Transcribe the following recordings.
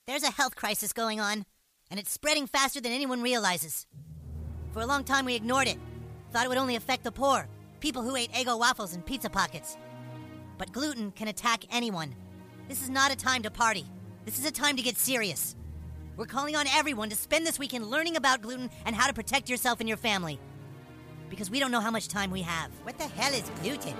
There's a health crisis going on, and it's spreading faster than anyone realizes. For a long time, we ignored it. Thought it would only affect the poor, people who ate Eggo waffles and pizza pockets. But gluten can attack anyone. This is not a time to party. This is a time to get serious. We're calling on everyone to spend this weekend learning about gluten and how to protect yourself and your family. Because we don't know how much time we have. What the hell is gluten?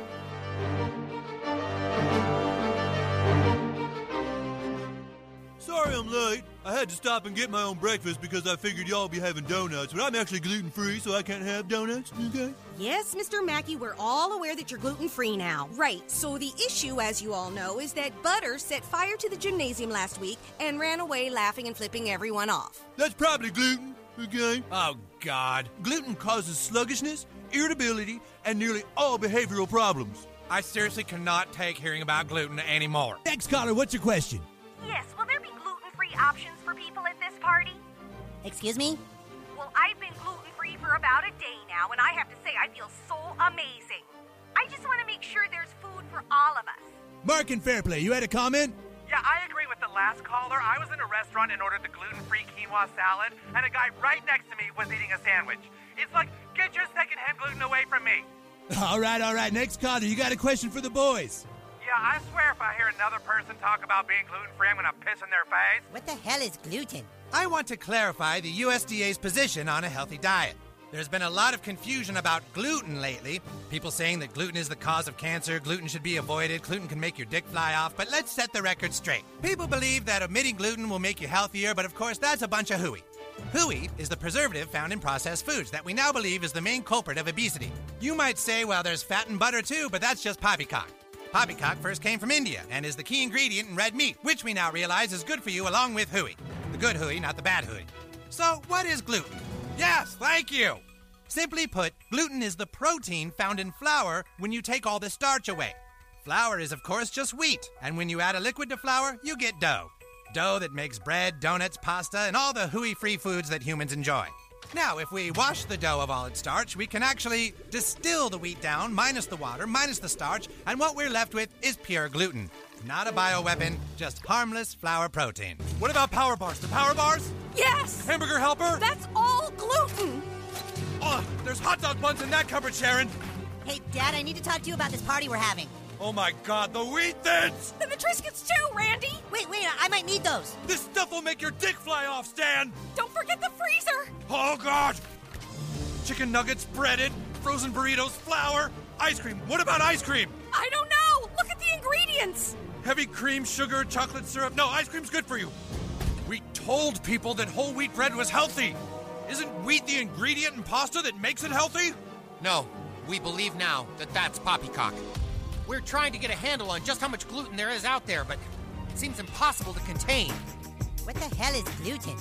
Sorry I'm late. I had to stop and get my own breakfast because I figured y'all be having donuts, but I'm actually gluten-free, so I can't have donuts, okay? Yes, Mr. Mackey, we're all aware that you're gluten-free now. Right, so the issue, as you all know, is that Butter set fire to the gymnasium last week and ran away laughing and flipping everyone off. That's probably gluten, okay? Oh, God. Gluten causes sluggishness, irritability, and nearly all behavioral problems. I seriously cannot take hearing about gluten anymore. Next caller, what's your question? Yes, will there be gluten-free options for people at this party? Excuse me? Well, I've been gluten-free for about a day now, and I have to say I feel so amazing. I just want to make sure there's food for all of us. Mark and Fairplay, you had a comment? Yeah, I agree with the last caller. I was in a restaurant and ordered the gluten-free quinoa salad, and a guy right next to me was eating a sandwich. It's like, get your secondhand gluten away from me. All right. Next caller, you got a question for the boys? Yeah, I swear if I hear another person talk about being gluten-free, I'm going to piss in their face. What the hell is gluten? I want to clarify the USDA's position on a healthy diet. There's been a lot of confusion about gluten lately. People saying that gluten is the cause of cancer, gluten should be avoided, gluten can make your dick fly off, but let's set the record straight. People believe that omitting gluten will make you healthier, but of course that's a bunch of hooey. Hooey is the preservative found in processed foods that we now believe is the main culprit of obesity. You might say, well, there's fat and butter too, but that's just poppycock. Poppycock first came from India and is the key ingredient in red meat, which we now realize is good for you along with hooey. The good hooey, not the bad hooey. So, what is gluten? Yes, thank you! Simply put, gluten is the protein found in flour when you take all the starch away. Flour is, of course, just wheat, and when you add a liquid to flour, you get dough. Dough that makes bread, donuts, pasta, and all the hooey-free foods that humans enjoy. Now, if we wash the dough of all its starch, we can actually distill the wheat down, minus the water, minus the starch, and what we're left with is pure gluten. Not a bioweapon, just harmless flour protein. What about Power Bars? The Power Bars? Yes! Hamburger Helper? That's all gluten! Oh, there's hot dog buns in that cupboard, Sharon. Hey, Dad, I need to talk to you about this party we're having. Oh my God, the Wheat Thins! And the Triscuits too, Randy! Wait, I might need those. This stuff will make your dick fly off, Stan! Don't forget the freezer! Oh God! Chicken nuggets, breaded, frozen burritos, flour, ice cream. What about ice cream? I don't know! Look at the ingredients! Heavy cream, sugar, chocolate syrup. No, ice cream's good for you. We told people that whole wheat bread was healthy. Isn't wheat the ingredient in pasta that makes it healthy? No, we believe now that that's poppycock. We're trying to get a handle on just how much gluten there is out there, but it seems impossible to contain. What the hell is gluten?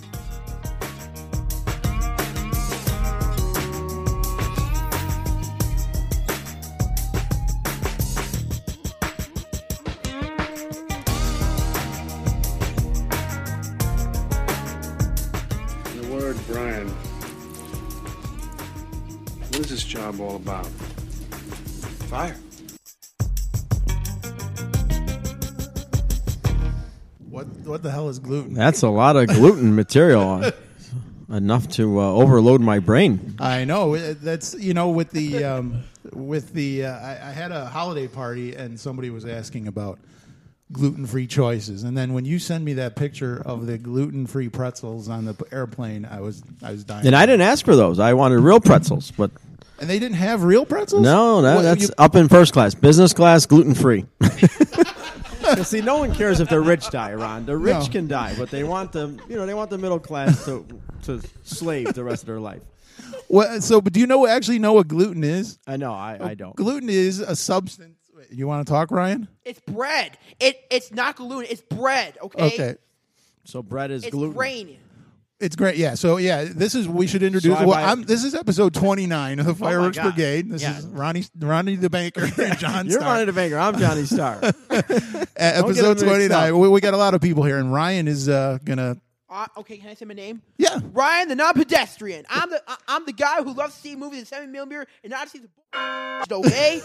In a word, Brian, what is this job all about? Fire. What the hell is gluten? That's a lot of gluten material. Enough to overload my brain. I know. That's, with the I had a holiday party and somebody was asking about gluten-free choices, and then when you send me that picture of the gluten-free pretzels on the airplane, I was dying. And I didn't ask for those. I wanted real pretzels, but and they didn't have real pretzels. No, that's up in first class. Business class, gluten-free. See, no one cares if the rich die, Ron. The rich can die, but they want the middle class to slave the rest of their life. Well, but do you actually know what gluten is? I know, I don't. Gluten is a substance. You want to talk, Ryan? It's bread. It's not gluten. It's bread. Okay. So bread is gluten. It's grain. It's great, yeah. So, we should introduce. This is episode 29 of the Fireworks Brigade. This is Ronnie the Banker and John You're Starr. Ronnie the Banker. I'm Johnny Starr. Episode 29. We got a lot of people here, and Ryan is gonna. Okay, can I say my name? Yeah, Ryan the non-pedestrian. I'm the guy who loves to see movies in 7mm and not see the. Okay.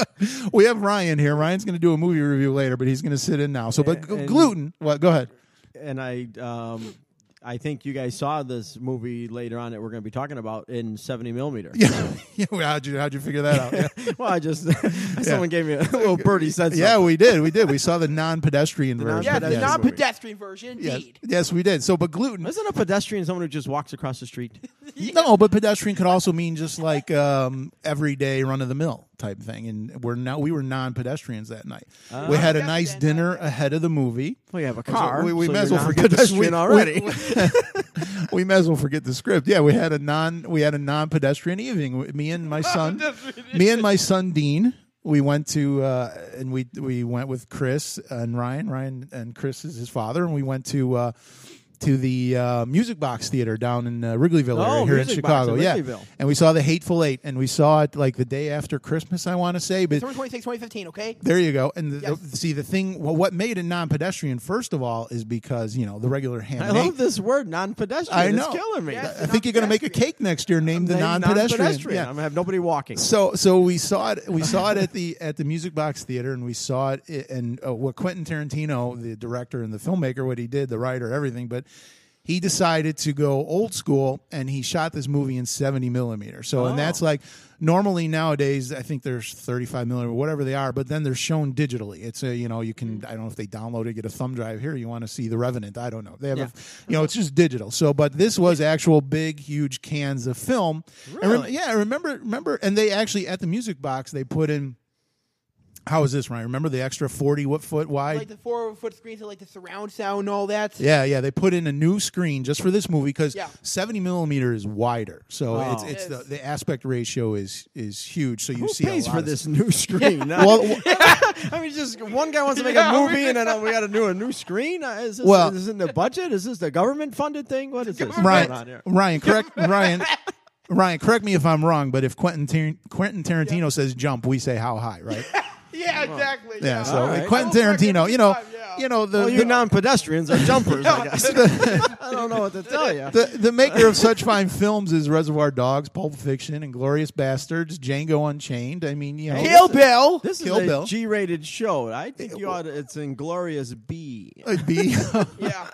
We have Ryan here. Ryan's going to do a movie review later, but he's going to sit in now. So, gluten. Well, go ahead. I think you guys saw this movie later on that we're going to be talking about in 70 millimeter. Yeah. How'd you figure that out? Yeah. Well, someone gave me a little birdie said something. Yeah, we did. We saw the non-pedestrian version. Yeah, the non-pedestrian version, indeed. Yes, we did. So, but gluten. Isn't a pedestrian someone who just walks across the street? No, but pedestrian could also mean just like everyday run-of-the-mill type thing. And we were non-pedestrians that night. We had a nice dinner ahead of the movie. Well, you have a car. We so may as well forget the script already. We may as well forget the script. Yeah, we had a non-pedestrian evening. Me and my son Dean. We went to and we went with Chris and Ryan. Ryan and Chris is his father, and we went to the Music Box Theater down in Wrigleyville area here in Chicago. And we saw The Hateful Eight, and we saw it like the day after Christmas, I want to say. But December 26, 2015, okay? There you go. And the thing, what made it non-pedestrian, first of all, is because, the regular ham. I love this word, non-pedestrian. I know. It's killing me. I think you're going to make a cake next year named the non-pedestrian. Yeah. I'm going to have nobody walking. So we saw it. We saw it at the Music Box Theater, and we saw it. And what Quentin Tarantino, the director and the filmmaker, what he did, the writer, everything, but he decided to go old school, and he shot this movie in 70 millimeter. So, and that's like normally nowadays, I think there's 35 millimeter, whatever they are, but then they're shown digitally. It's you can, I don't know if they download it, get a thumb drive here. You want to see The Revenant? I don't know. They have it's just digital. So, but this was actual big, huge cans of film. Really? And remember, and they actually at the Music Box they put in. How is this, Ryan? Remember the extra 40 foot wide? Like the 4-foot screens and like the surround sound and all that? Yeah. They put in a new screen just for this movie because 70 millimeter is wider. So it's the aspect ratio is huge. So you see pays a lot for this new screen? Well, I mean, just one guy wants to make a movie and then we got to do a new screen? Is this in the budget? Is this the government funded thing? What is this? Ryan, correct me if I'm wrong, but if Quentin Tarantino says jump, we say how high, right? Yeah, exactly. Yeah, so right. Quentin Tarantino, you non-pedestrians are jumpers, I guess. I don't know what to tell you. The maker of such fine films as Reservoir Dogs, Pulp Fiction, Inglourious Bastards, Django Unchained. I mean, Kill Bill. This is a G-rated show. I think it's Inglourious B. B? Yeah.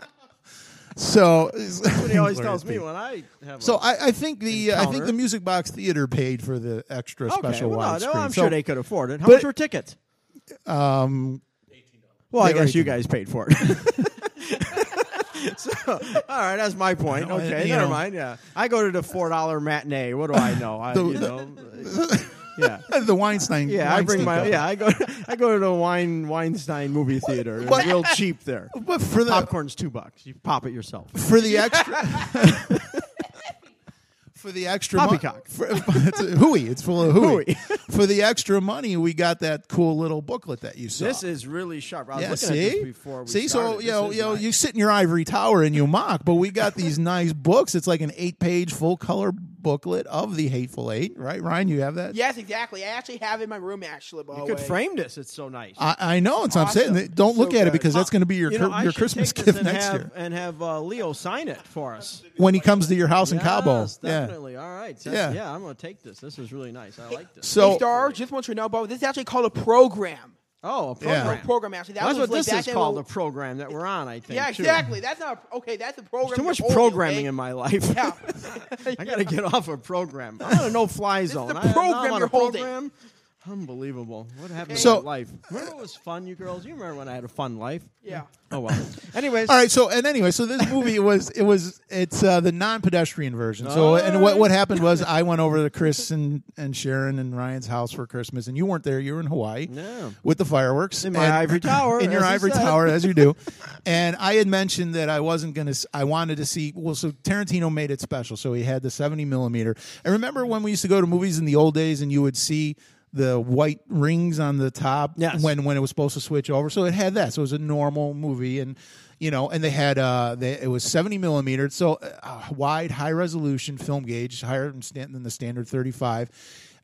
So that's what he always tells me when I have. So I think the Music Box Theater paid for the extra special widescreen. I'm sure they could afford it. How much were tickets? $18. Well, I guess you guys paid for it. So, all right, that's my point. Okay, never mind. Yeah, I go to the $4 matinee. What do I know? Yeah, the Weinstein. Yeah, Weinstein I go to the Weinstein movie theater. It's real cheap there. But for the popcorn's $2. You pop it yourself. For the extra. For the extra poppycock, it's hooey. It's full of hooey. For the extra money, we got that cool little booklet that you saw. This is really sharp. I was looking at this before we started. So you sit in your ivory tower and you mock, but we got these nice books. It's like an 8-page full color booklet of the Hateful Eight, right, Ryan? You have that? Yes, exactly. I actually have it in my room. Actually, you could frame this. It's so nice. I know. It's awesome. I'm saying. Don't look at it because that's going to be your Christmas gift next year. And have Leo sign it for us when he comes to your house in Cabo. Definitely. All right. Yeah, I'm going to take this. This is really nice. I like this. So, hey, Star, just want you to know, Bo, this is actually called a program. Oh, a program. Yeah. Program, actually. That's what this is called, a program that we're on, I think. Yeah, exactly. That's not okay. That's a program. There's too much programming in my life. Yeah. I got to get off a program. I'm on a no-fly zone. This is the program you're holding. Unbelievable. What happened to my life? Remember it was fun, you girls? You remember when I had a fun life? Yeah. Oh, well. Anyways. All right, so this movie it's the non-pedestrian version. So what happened was I went over to Chris and Sharon and Ryan's house for Christmas, and you weren't there. You were in Hawaii with the fireworks. In my ivory tower. In your ivory tower, as you do. And I had mentioned that I wanted to see, so Tarantino made it special. So he had the 70 millimeter. And remember when we used to go to movies in the old days and you would see the white rings on the top when it was supposed to switch over. So it had that. So it was a normal movie, and and they had it was 70 millimeter, so wide, high resolution film gauge, higher than the standard 35.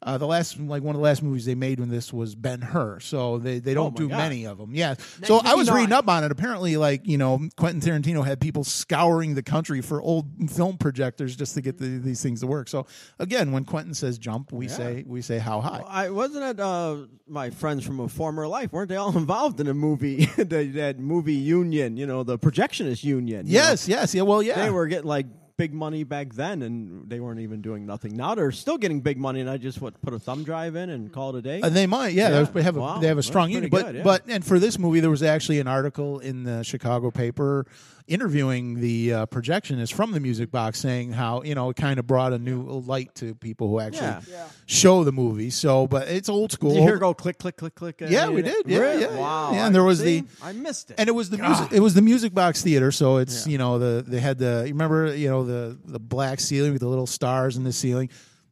one of the last movies they made when this was Ben-Hur, so they don't do many of them. Yeah, so I was reading up on it. Apparently, Quentin Tarantino had people scouring the country for old film projectors just to get these things to work. So again, when Quentin says jump, we say how high. Wasn't it my friends from a former life? Weren't they all involved in a movie? that movie union, the projectionist union. Yes. Yeah. Well, yeah, they were getting big money back then, and they weren't even doing nothing. Now they're still getting big money, and I just put a thumb drive in and call it a day. They might, yeah. They have a strong union, but for this movie, there was actually an article in the Chicago paper interviewing the projectionist from the Music Box, saying how it kind of brought a new light to people who actually show the movie. So, but it's old school. Did you hear go click click click click? Yeah, we did. Yeah, really? yeah. Wow. Yeah, and there was I missed it, and it was the music. It was the Music Box Theater. So it's they had you remember the black ceiling with the little stars in the ceiling.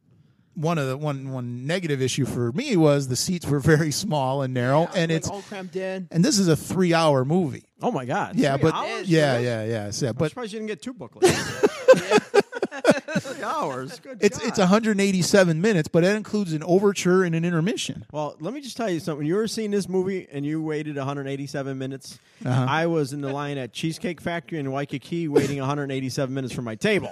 One negative issue for me was the seats were very small and narrow, and it's all cramped in. And this is a 3-hour movie. Oh my God! Yeah, 3 but hours? yeah. I'm But surprised you didn't get 2 booklets. 3 hours. Good. It's 187 minutes, but that includes an overture and an intermission. Well, let me just tell you something. When you were seeing this movie and you waited 187 minutes, I was in the line at Cheesecake Factory in Waikiki waiting 187 minutes for my table.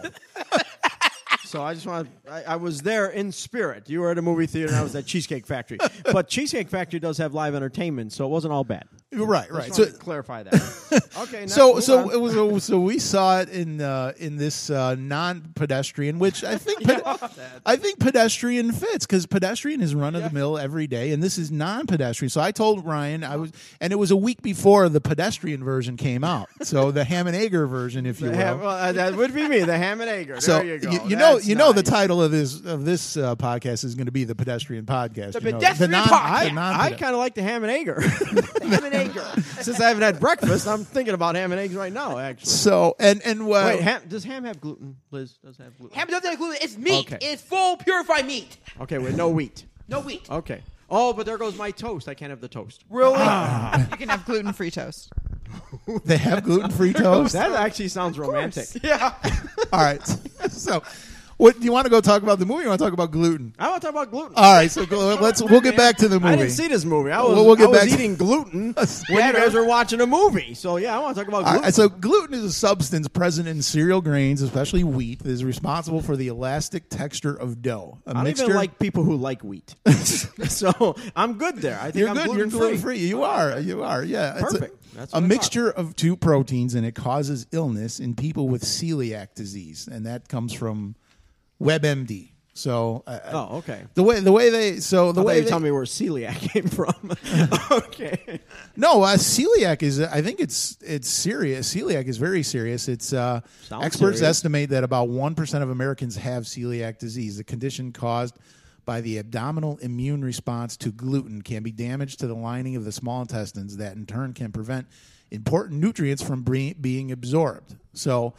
So I just I was there in spirit. You were at a movie theater and I was at Cheesecake Factory. But Cheesecake Factory does have live entertainment, so it wasn't all bad. Right. So clarify that. Okay. So we saw it in this non-pedestrian, which I think I think pedestrian fits because pedestrian is run of the mill every day, and this is non-pedestrian. So I told Ryan and it was a week before the pedestrian version came out. So the ham and egger version, if you will. That would be me, the ham and egger. So there you go. You know the title of this podcast is going to be the pedestrian podcast. The pedestrian podcast. I kind of like the ham and egger. Ham and egger. Since I haven't had breakfast, I'm thinking about ham and eggs right now. Actually. So wait, does ham have gluten? Liz, does it have gluten? Ham doesn't have gluten. It's meat. Okay. It's full purified meat. Okay, with no wheat. No wheat. Okay. Oh, but there goes my toast. I can't have the toast. Really? You can have gluten-free toast. They have gluten-free toast? That actually sounds romantic. Yeah. All right. So, what do you want to go talk about the movie? Or you want to talk about gluten? I want to talk about gluten. All right. So we'll get back to the movie. I didn't see this movie. I was eating gluten when you guys were watching a movie. So yeah, I want to talk about gluten. Right, so gluten is a substance present in cereal grains, especially wheat, that is responsible for the elastic texture of dough. I don't even like people who like wheat. So I'm good there. I think You're I'm good. You're gluten-free. You are. Yeah. Perfect. It's a mixture of 2 proteins, and it causes illness in people with celiac disease, and that comes from WebMD. So, okay. The way you tell me where celiac came from. Okay. No, celiac is. I think it's serious. Celiac is very serious. It's experts estimate that about 1% of Americans have celiac disease. The condition caused by the abdominal immune response to gluten can be damage to the lining of the small intestines that in turn can prevent important nutrients from being absorbed. So,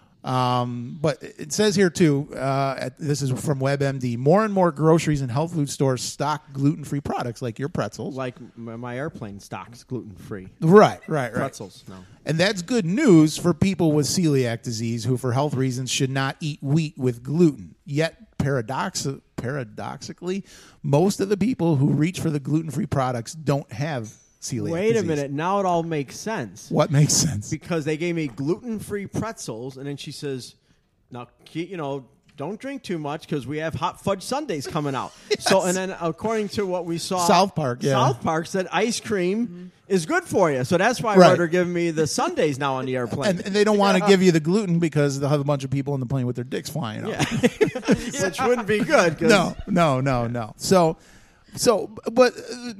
but it says here too, this is from WebMD, more and more groceries and health food stores stock gluten-free products like your pretzels. Like my airplane stocks gluten-free. Right. Pretzels, no. And that's good news for people with celiac disease who, for health reasons, should not eat wheat with gluten. Yet, paradoxically, most of the people who reach for the gluten-free products don't have celiac Wait disease. a minute. Now it all makes sense. What makes sense? Because they gave me gluten-free pretzels, and then she says, now, don't drink too much because we have hot fudge sundaes coming out. Yes. So, and then according to what we saw, South Park said ice cream is good for you. So that's why they're giving me the sundaes now on the airplane. And they don't want to give you the gluten because they'll have a bunch of people on the plane with their dicks flying out. Which wouldn't be good. No. So, but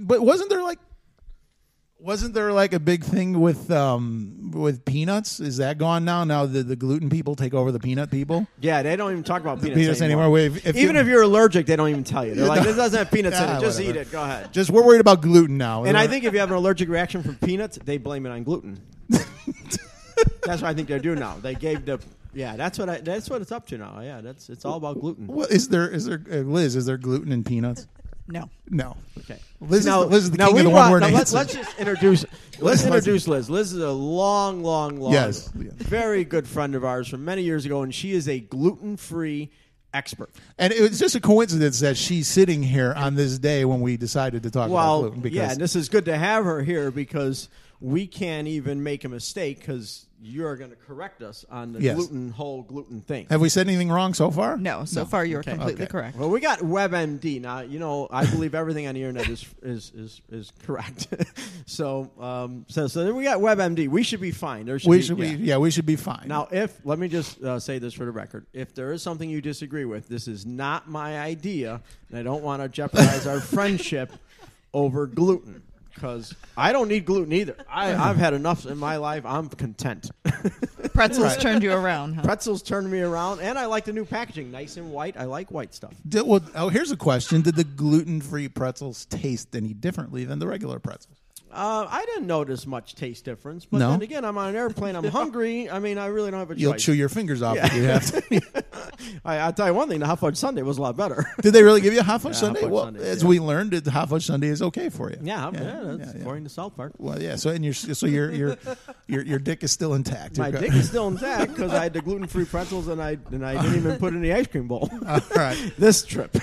wasn't there like a big thing with peanuts? Is that gone now? Now the gluten people take over the peanut people? Yeah, they don't even talk about peanuts anymore. Even if you're allergic, they don't even tell you. They're like, this doesn't have peanuts in it. Just whatever. eat it. Go ahead. Just we're worried about gluten now. And I think if you have an allergic reaction from peanuts, they blame it on gluten. That's what I think they're doing now. They gave that's what it's up to now. Yeah, it's all about gluten. Well, is there Liz? Is there gluten in peanuts? No. Okay. Liz is the king of the one-word answer. Let's just introduce. Let's introduce Liz. Liz is a long, yes, very good friend of ours from many years ago, and she is a gluten-free expert. And it was just a coincidence that she's sitting here on this day when we decided to talk about gluten. Because yeah, and this is good to have her here because we can't even make a mistake because you're going to correct us on the whole gluten thing. Have we said anything wrong so far? No, so far you're completely correct. Well, we got WebMD. Now, I believe everything on the internet is correct. So then we got WebMD. We should be fine. We should be fine. Now, let me just say this for the record. If there is something you disagree with, this is not my idea, and I don't want to jeopardize our friendship over gluten. Because I don't need gluten either. I've had enough in my life. I'm content. Pretzels turned you around, huh? Pretzels turned me around, and I like the new packaging. Nice and white. I like white stuff. Here's a question. Did the gluten-free pretzels taste any differently than the regular pretzels? I didn't notice much taste difference. But then again, I'm on an airplane. I'm hungry. I mean, I really don't have a choice. You'll chew your fingers off if you have to. I'll tell you one thing. The Hot Fudge Sundae was a lot better. Did they really give you a Hot Fudge Sundae? Hot Fudge Well, Sundae, as we learned, the Hot Fudge Sundae is okay for you. That's according to South Park. Well, yeah. So your dick is still intact. My dick is still intact because I had the gluten-free pretzels and I didn't even put it in the ice cream bowl. All right. This trip.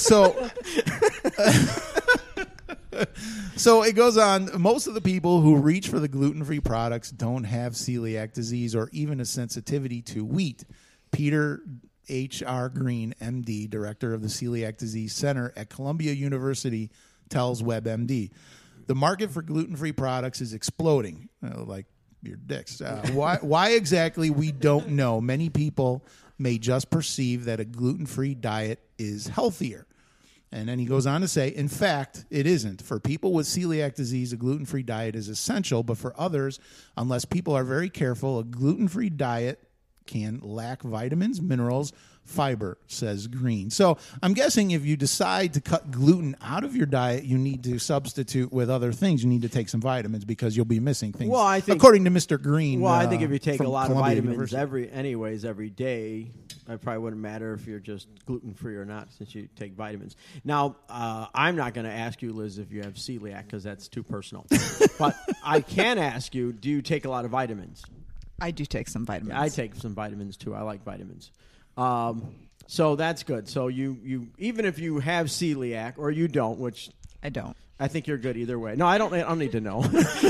So it goes on. Most of the people who reach for the gluten-free products don't have celiac disease or even a sensitivity to wheat. Peter H.R. Green, M.D., director of the Celiac Disease Center at Columbia University, tells WebMD. The market for gluten-free products is exploding, like your dicks. Why exactly, we don't know. Many people may just perceive that a gluten-free diet is healthier. And then he goes on to say, in fact, it isn't. For people with celiac disease, a gluten-free diet is essential, but for others, unless people are very careful, a gluten-free diet can lack vitamins, minerals, fiber, says Green. So I'm guessing if you decide to cut gluten out of your diet, you need to substitute with other things. You need to take some vitamins because you'll be missing things. Well, I think, according to Mr. Green. Well, I think if you take a lot Columbia of vitamins University. every day, it probably wouldn't matter if you're just gluten-free or not since you take vitamins. Now, I'm not going to ask you, Liz, if you have celiac because that's too personal. But I can ask you, do you take a lot of vitamins? I do take some vitamins. Yeah, I take some vitamins, too. I like vitamins. So that's good. So you even if you have celiac or you don't, which I don't. I think you're good either way. No, I don't need to know.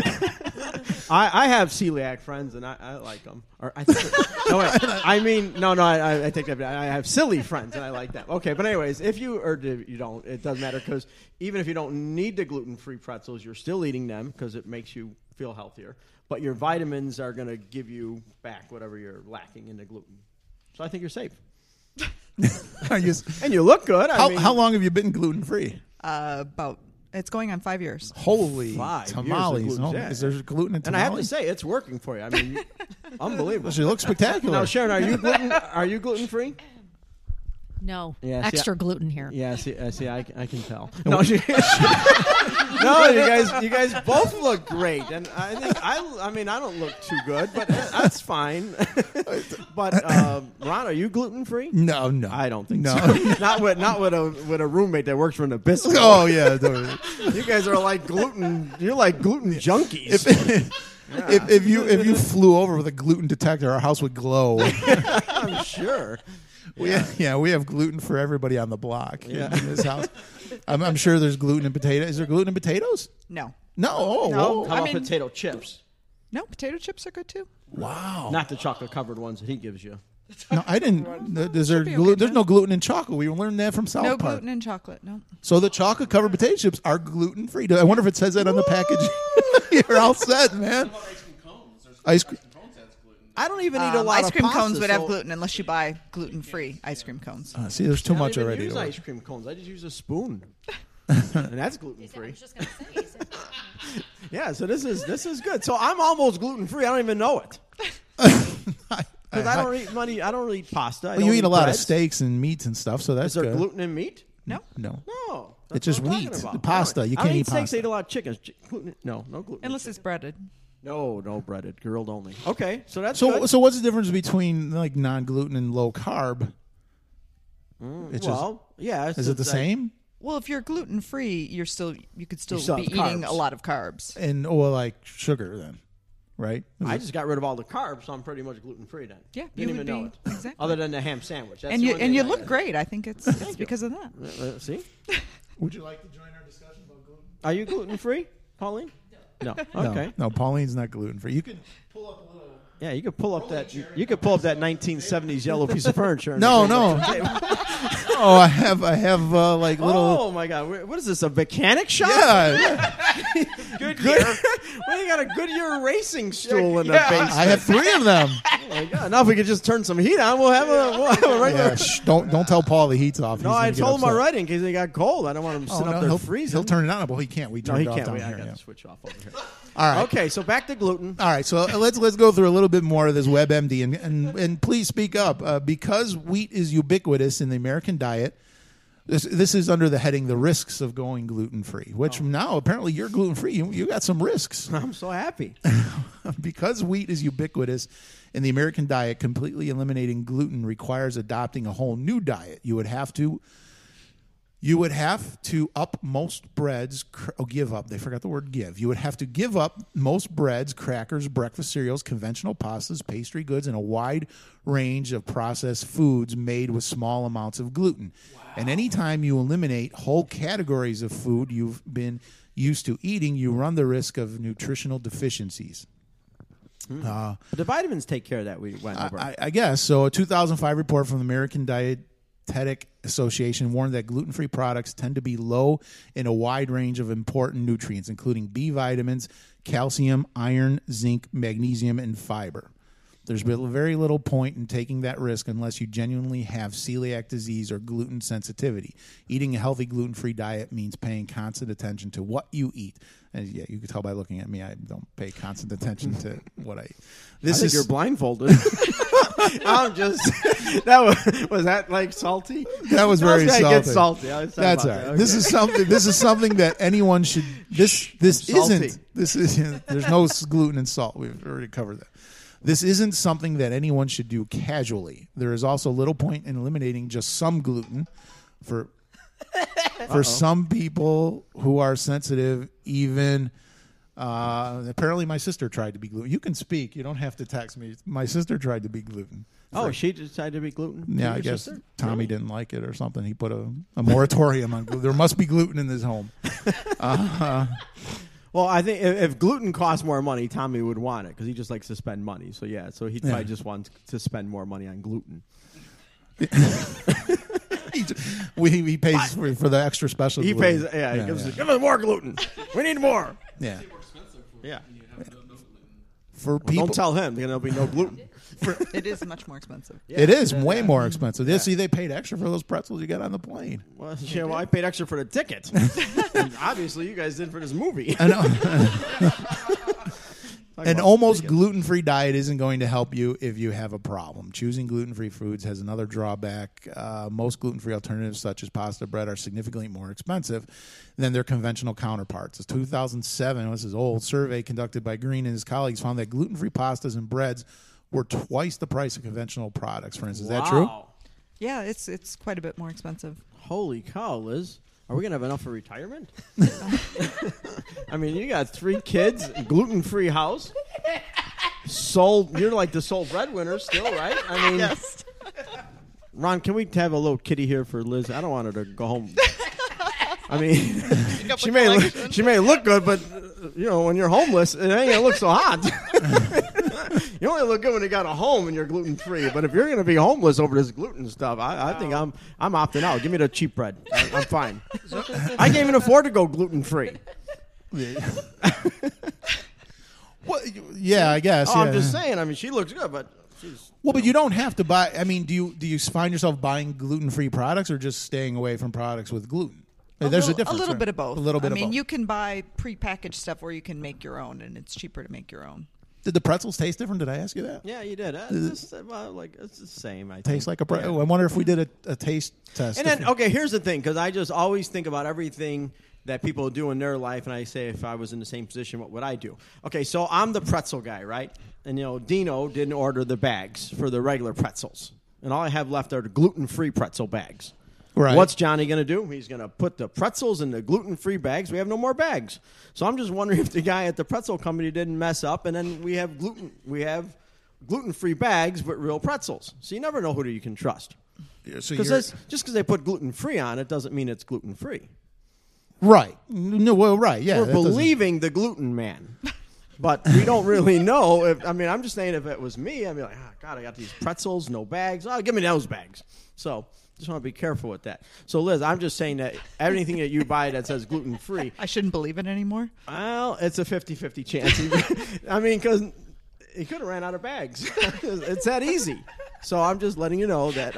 I have celiac friends, and I like them. Or I take that. I have silly friends, and I like them. Okay, but anyways, if you don't, it doesn't matter because even if you don't need the gluten-free pretzels, you're still eating them because it makes you feel healthier. But your vitamins are going to give you back whatever you're lacking in the gluten. So I think you're safe. And you look good. How long have you been gluten-free? It's going on 5 years. Holy 5 tamales. Is there gluten in tamales? And I have to say, it's working for you. I mean, unbelievable. She looks spectacular. Now, Sharon, are you gluten-free? No. Yeah, extra gluten here. Yeah, see, I can tell. No, you guys both look great, and I think I don't look too good, but that's fine. But Ron, are you gluten free? No, I don't think so. not with a roommate that works for Nabisco. Oh yeah, you guys are like gluten. You're like gluten junkies. If you flew over with a gluten detector, our house would glow. I'm sure. We have gluten for everybody on the block in this house. I'm sure there's gluten in potatoes. Is there gluten in potatoes? No. No. How about potato chips? No, potato chips are good too. Wow. Not the chocolate covered ones that he gives you. No, I didn't. There's no gluten in chocolate. We learned that from South Park. No gluten in chocolate. No. So the chocolate covered potato chips are gluten free. I wonder if it says that on the package. You're all set, man. Ice cream. I don't even eat a lot of ice cream pasta, cones would have gluten unless you buy gluten-free ice cream cones. See, there's too much already. I don't even use ice cream cones. I just use a spoon, and that's gluten-free. Yeah, so this is good. So I'm almost gluten-free. I don't even know it because I don't eat pasta. Well, you eat a lot of steaks and meats and stuff, so that's good. Is there good. gluten in meat? No. It's just wheat. The pasta. You can't eat steaks. pasta. I eat a lot of chickens. No gluten. Unless it's breaded. No breaded, grilled only. Okay, so that's good. So what's the difference between like non-gluten and low carb? Is it the same? Well, if you're gluten free, you could still be have eating carbs. a lot of carbs. And like sugar then. right? I just got rid of all the carbs, so I'm pretty much gluten free then. Yeah, didn't you even would know be. it. Exactly. Other than the ham sandwich. That's And the you only and thing you I look got. great. I think it's because of that. See? Would you like to join our discussion about gluten? Are you gluten free, Pauline? No. Okay. No, Pauline's not gluten free. You can pull up a little. Yeah, you could pull up that. You could pull up that 1970s yellow piece of furniture. and No, bring it no. up to the table. Oh, I have like little. Oh my God! What is this? A mechanic shop? Yeah. Goodyear. Well, you got a Goodyear racing stool in the basement. I have 3 of them. Oh my God! Now if we could just turn some heat on, we'll have a regular. Yeah, don't tell Paul the heat's off. No, He's I gonna get told him upset. already in case they got cold. I don't want him sitting up there he'll, freezing. He'll turn it on. Well, he can't. We No, turned he it off can't. down I here. got Yeah. to switch off over here. All right. Okay, so back to gluten. All right, so let's go through a little bit more of this WebMD and please speak up because wheat is ubiquitous in the American diet. This is under the heading "the risks of going gluten free," which now apparently you're gluten free. You got some risks. I'm so happy because wheat is ubiquitous in the American diet. Completely eliminating gluten requires adopting a whole new diet. You would have to up most breads. Give up. They forgot the word give. You would have to give up most breads, crackers, breakfast cereals, conventional pastas, pastry goods, and a wide range of processed foods made with small amounts of gluten. Wow. And anytime you eliminate whole categories of food you've been used to eating, you run the risk of nutritional deficiencies. But the vitamins take care of that. We went over. I guess. So a 2005 report from the American Dietetic Association warned that gluten-free products tend to be low in a wide range of important nutrients, including B vitamins, calcium, iron, zinc, magnesium, and fiber. There's very little point in taking that risk unless you genuinely have celiac disease or gluten sensitivity. Eating a healthy gluten-free diet means paying constant attention to what you eat. And yeah, you can tell by looking at me, I don't pay constant attention to what I eat. I think you're blindfolded. I'm just. Was that like salty? That was very salty. Get salty. That's all right. Okay. This is something that anyone should. This isn't. This is. There's no gluten and salt. We've already covered that. This isn't something that anyone should do casually. There is also little point in eliminating just some gluten for some people who are sensitive. Even apparently, my sister tried to be gluten. You can speak. You don't have to text me. My sister tried to be gluten. Oh, she decided to be gluten? Yeah, I guess Tommy didn't like it or something. He put a moratorium on gluten. There must be gluten in this home. Well, I think if gluten costs more money, Tommy would want it because he just likes to spend money. So, so he probably just wants to spend more money on gluten. He pays for the extra special He gluten. pays, he gives us, give us more gluten. We need more. Yeah. Yeah. For people, don't tell him. There'll be no gluten. It is much more expensive. It is way more expensive. Yeah. See, they paid extra for those pretzels you got on the plane. Well, I paid extra for the ticket. And obviously, you guys did for this movie. I know. An almost gluten-free diet isn't going to help you if you have a problem. Choosing gluten-free foods has another drawback. Most gluten-free alternatives, such as pasta bread, are significantly more expensive than their conventional counterparts. A 2007, this is an old survey conducted by Green and his colleagues, found that gluten-free pastas and breads were twice the price of conventional products. For instance, is that true? Yeah, it's quite a bit more expensive. Holy cow, Liz. Are we going to have enough for retirement? I mean, you got 3 kids, gluten-free house. You're like the sole breadwinner still, right? I mean, yes. Ron, can we have a little kitty here for Liz? I don't want her to go home. I mean, she may look good, but when you're homeless, it ain't gonna look so hot. You only look good when you got a home and you're gluten free. But if you're gonna be homeless over this gluten stuff, I think I'm opting out. Give me the cheap bread. I'm fine. I can't even afford to go gluten free. Well, yeah, I guess. I'm just saying. I mean, she looks good, but she's. Well, but you don't have to buy. I mean, do you find yourself buying gluten-free products or just staying away from products with gluten? There's a difference. A little right? bit of both. A little bit of both. I mean, you can buy prepackaged stuff where you can make your own, and it's cheaper to make your own. Did the pretzels taste different? Did I ask you that? Yeah, you did. It's the same. I think. Tastes like a pretzel. I wonder if we did a taste test. And then, okay, here's the thing, because I just always think about everything that people do in their life, and I say, if I was in the same position, what would I do? Okay, so I'm the pretzel guy, right? And, Dino didn't order the bags for the regular pretzels. And all I have left are the gluten-free pretzel bags. Right. What's Johnny going to do? He's going to put the pretzels in the gluten-free bags. We have no more bags. So I'm just wondering if the guy at the pretzel company didn't mess up, and then we have gluten-free bags but real pretzels. So you never know who you can trust. Yeah, so just because they put gluten-free on it doesn't mean it's gluten-free. Right. No, well, right. Yeah. We're believing the gluten man. But we don't really know. I'm just saying if it was me, I'd be like, God, I got these pretzels, no bags. Oh, give me those bags. So just want to be careful with that. So, Liz, I'm just saying that anything that you buy that says gluten-free. I shouldn't believe it anymore? Well, it's a 50-50 chance. Because he could have ran out of bags. It's that easy. So I'm just letting you know that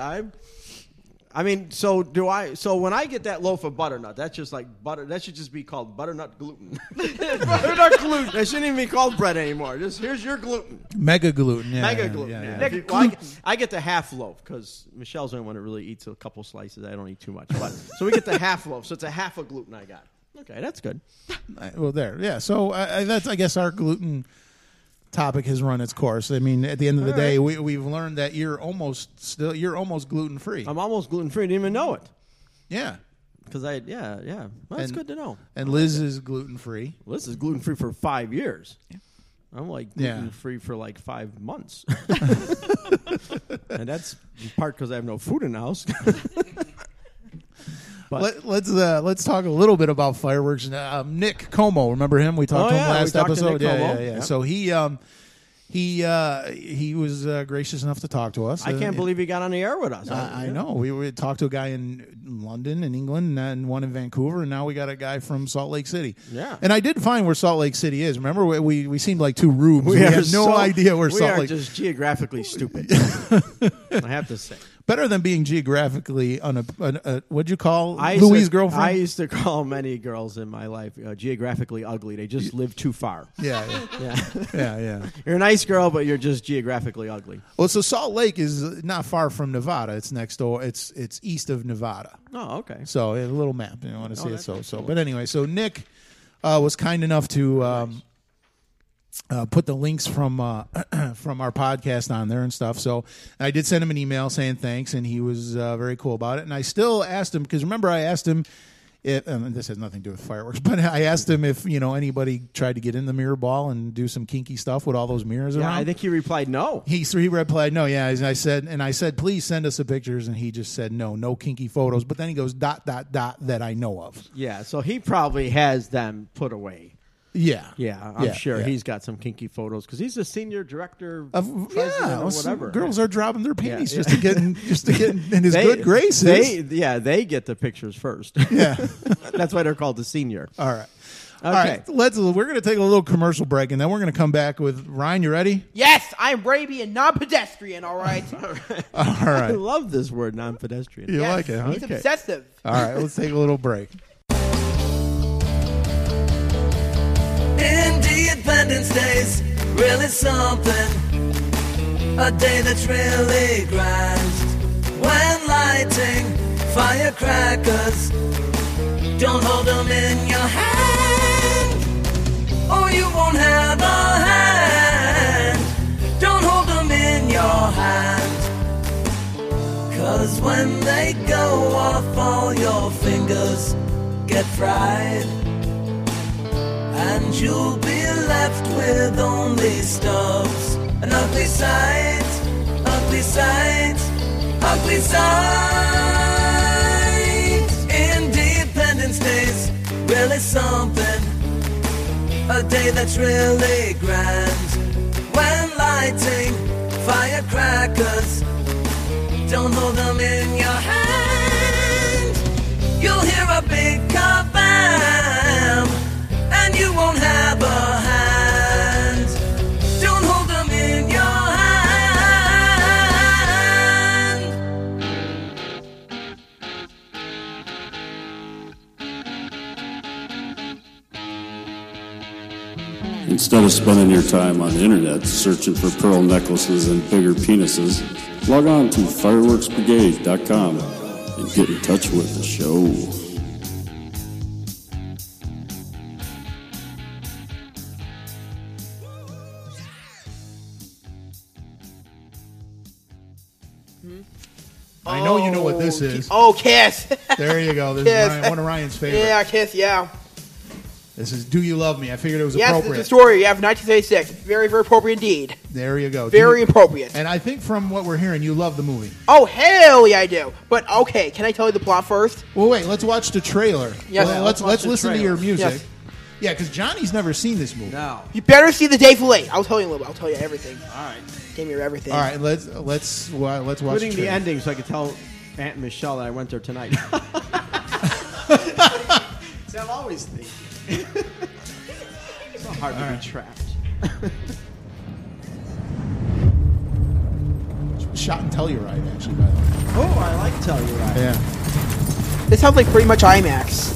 So when I get that loaf of butternut, that's just like butter. That should just be called butternut gluten. Butternut gluten. That shouldn't even be called bread anymore. Just here's your gluten. Mega gluten. Yeah, Mega gluten. Yeah. Well, I get the half loaf because Michelle's the only one that really eats a couple slices. I don't eat too much, so we get the half loaf. So it's a half of gluten I got. Okay, that's good. Well, there. Yeah. So that's I guess our gluten topic has run its course. I mean, at the end of the day, we've learned that you're almost gluten free. I'm almost gluten free. Didn't even know it. Yeah. Because well, that's good to know. And Liz is gluten free. Liz is gluten free for 5 years. Yeah. I'm like gluten free for like 5 months. And that's in part because I have no food in the house. But let's talk a little bit about fireworks. Nick Como, remember him? We talked to him last episode. Yeah. So he was gracious enough to talk to us. I can't believe he got on the air with us. I know. We talked to a guy in London, in England, and one in Vancouver, and now we got a guy from Salt Lake City. Yeah. And I did find where Salt Lake City is. Remember, we seemed like two rubes. We have no idea where Salt Lake is. We are just geographically stupid. I have to say. Better than being geographically what'd you call Louis' girlfriend? I used to call many girls in my life geographically ugly. They just live too far. Yeah. You're a nice girl, but you're just geographically ugly. Well, so Salt Lake is not far from Nevada. It's next door. It's east of Nevada. Oh, okay. So a little map. You want to see it. So. But anyway, so Nick was kind enough to put the links from our podcast on there and stuff. So I did send him an email saying thanks, and he was very cool about it. And I still asked him, because remember I asked him if this has nothing to do with fireworks, but I asked him if anybody tried to get in the mirror ball and do some kinky stuff with all those mirrors around. I think he replied no. He replied no. Yeah, and I said please send us the pictures, and he just said no kinky photos. But then he goes ... that I know of. Yeah, so he probably has them put away. Yeah, I'm sure he's got some kinky photos because he's a senior director of president or whatever. Girls are dropping their panties just to get in his good graces. They get the pictures first. Yeah, that's why they're called the senior. All right. Okay. All right, we're going to take a little commercial break, and then we're going to come back with Ryan. You ready? Yes, I'm Raby and non-pedestrian. All right. All right. I love this word, non-pedestrian. You like it? Huh? He's obsessive. All right, let's take a little break. Independence Day's really something. A day that's really grand. When lighting firecrackers, don't hold them in your hand, or you won't have a hand. Don't hold them in your hand, 'cause when they go off, all your fingers get fried, and you'll be left with only stubs. An ugly sight, ugly sight, ugly sight. Independence Day's really something. A day that's really grand. When lighting firecrackers, don't hold them in your hand. You'll hear a big kabam, and you won't have a hand. Don't hold them in your hand. Instead of spending your time on the internet searching for pearl necklaces and bigger penises, log on to fireworksbrigade.com and get in touch with the show. I know you know what this is. Oh, Kiss. There you go. This Kiss. is one of Ryan's favorites. Yeah, Kiss, yeah. This is Do You Love Me? I figured it was Yes, appropriate. it's a story. Yeah, from 1986. Very, very appropriate indeed. There you go. Very appropriate. And I think from what we're hearing, you love the movie. Oh, hell yeah, I do. But, okay, can I tell you the plot first? Well, wait. Let's watch the trailer. Yes. Well, let's listen to your music. Yes. Yeah, because Johnny's never seen this movie. No. You better see the day late. I'll tell you a little bit. I'll tell you everything. All right. Give me everything. All right, let's watch Including the trailer. ending, so I could tell Aunt and Michelle that I went there tonight. See, I'm always thinking. It's so hard to be trapped. Shot in Telluride, actually, by the way. Oh, I like Telluride. Yeah. This sounds like pretty much IMAX.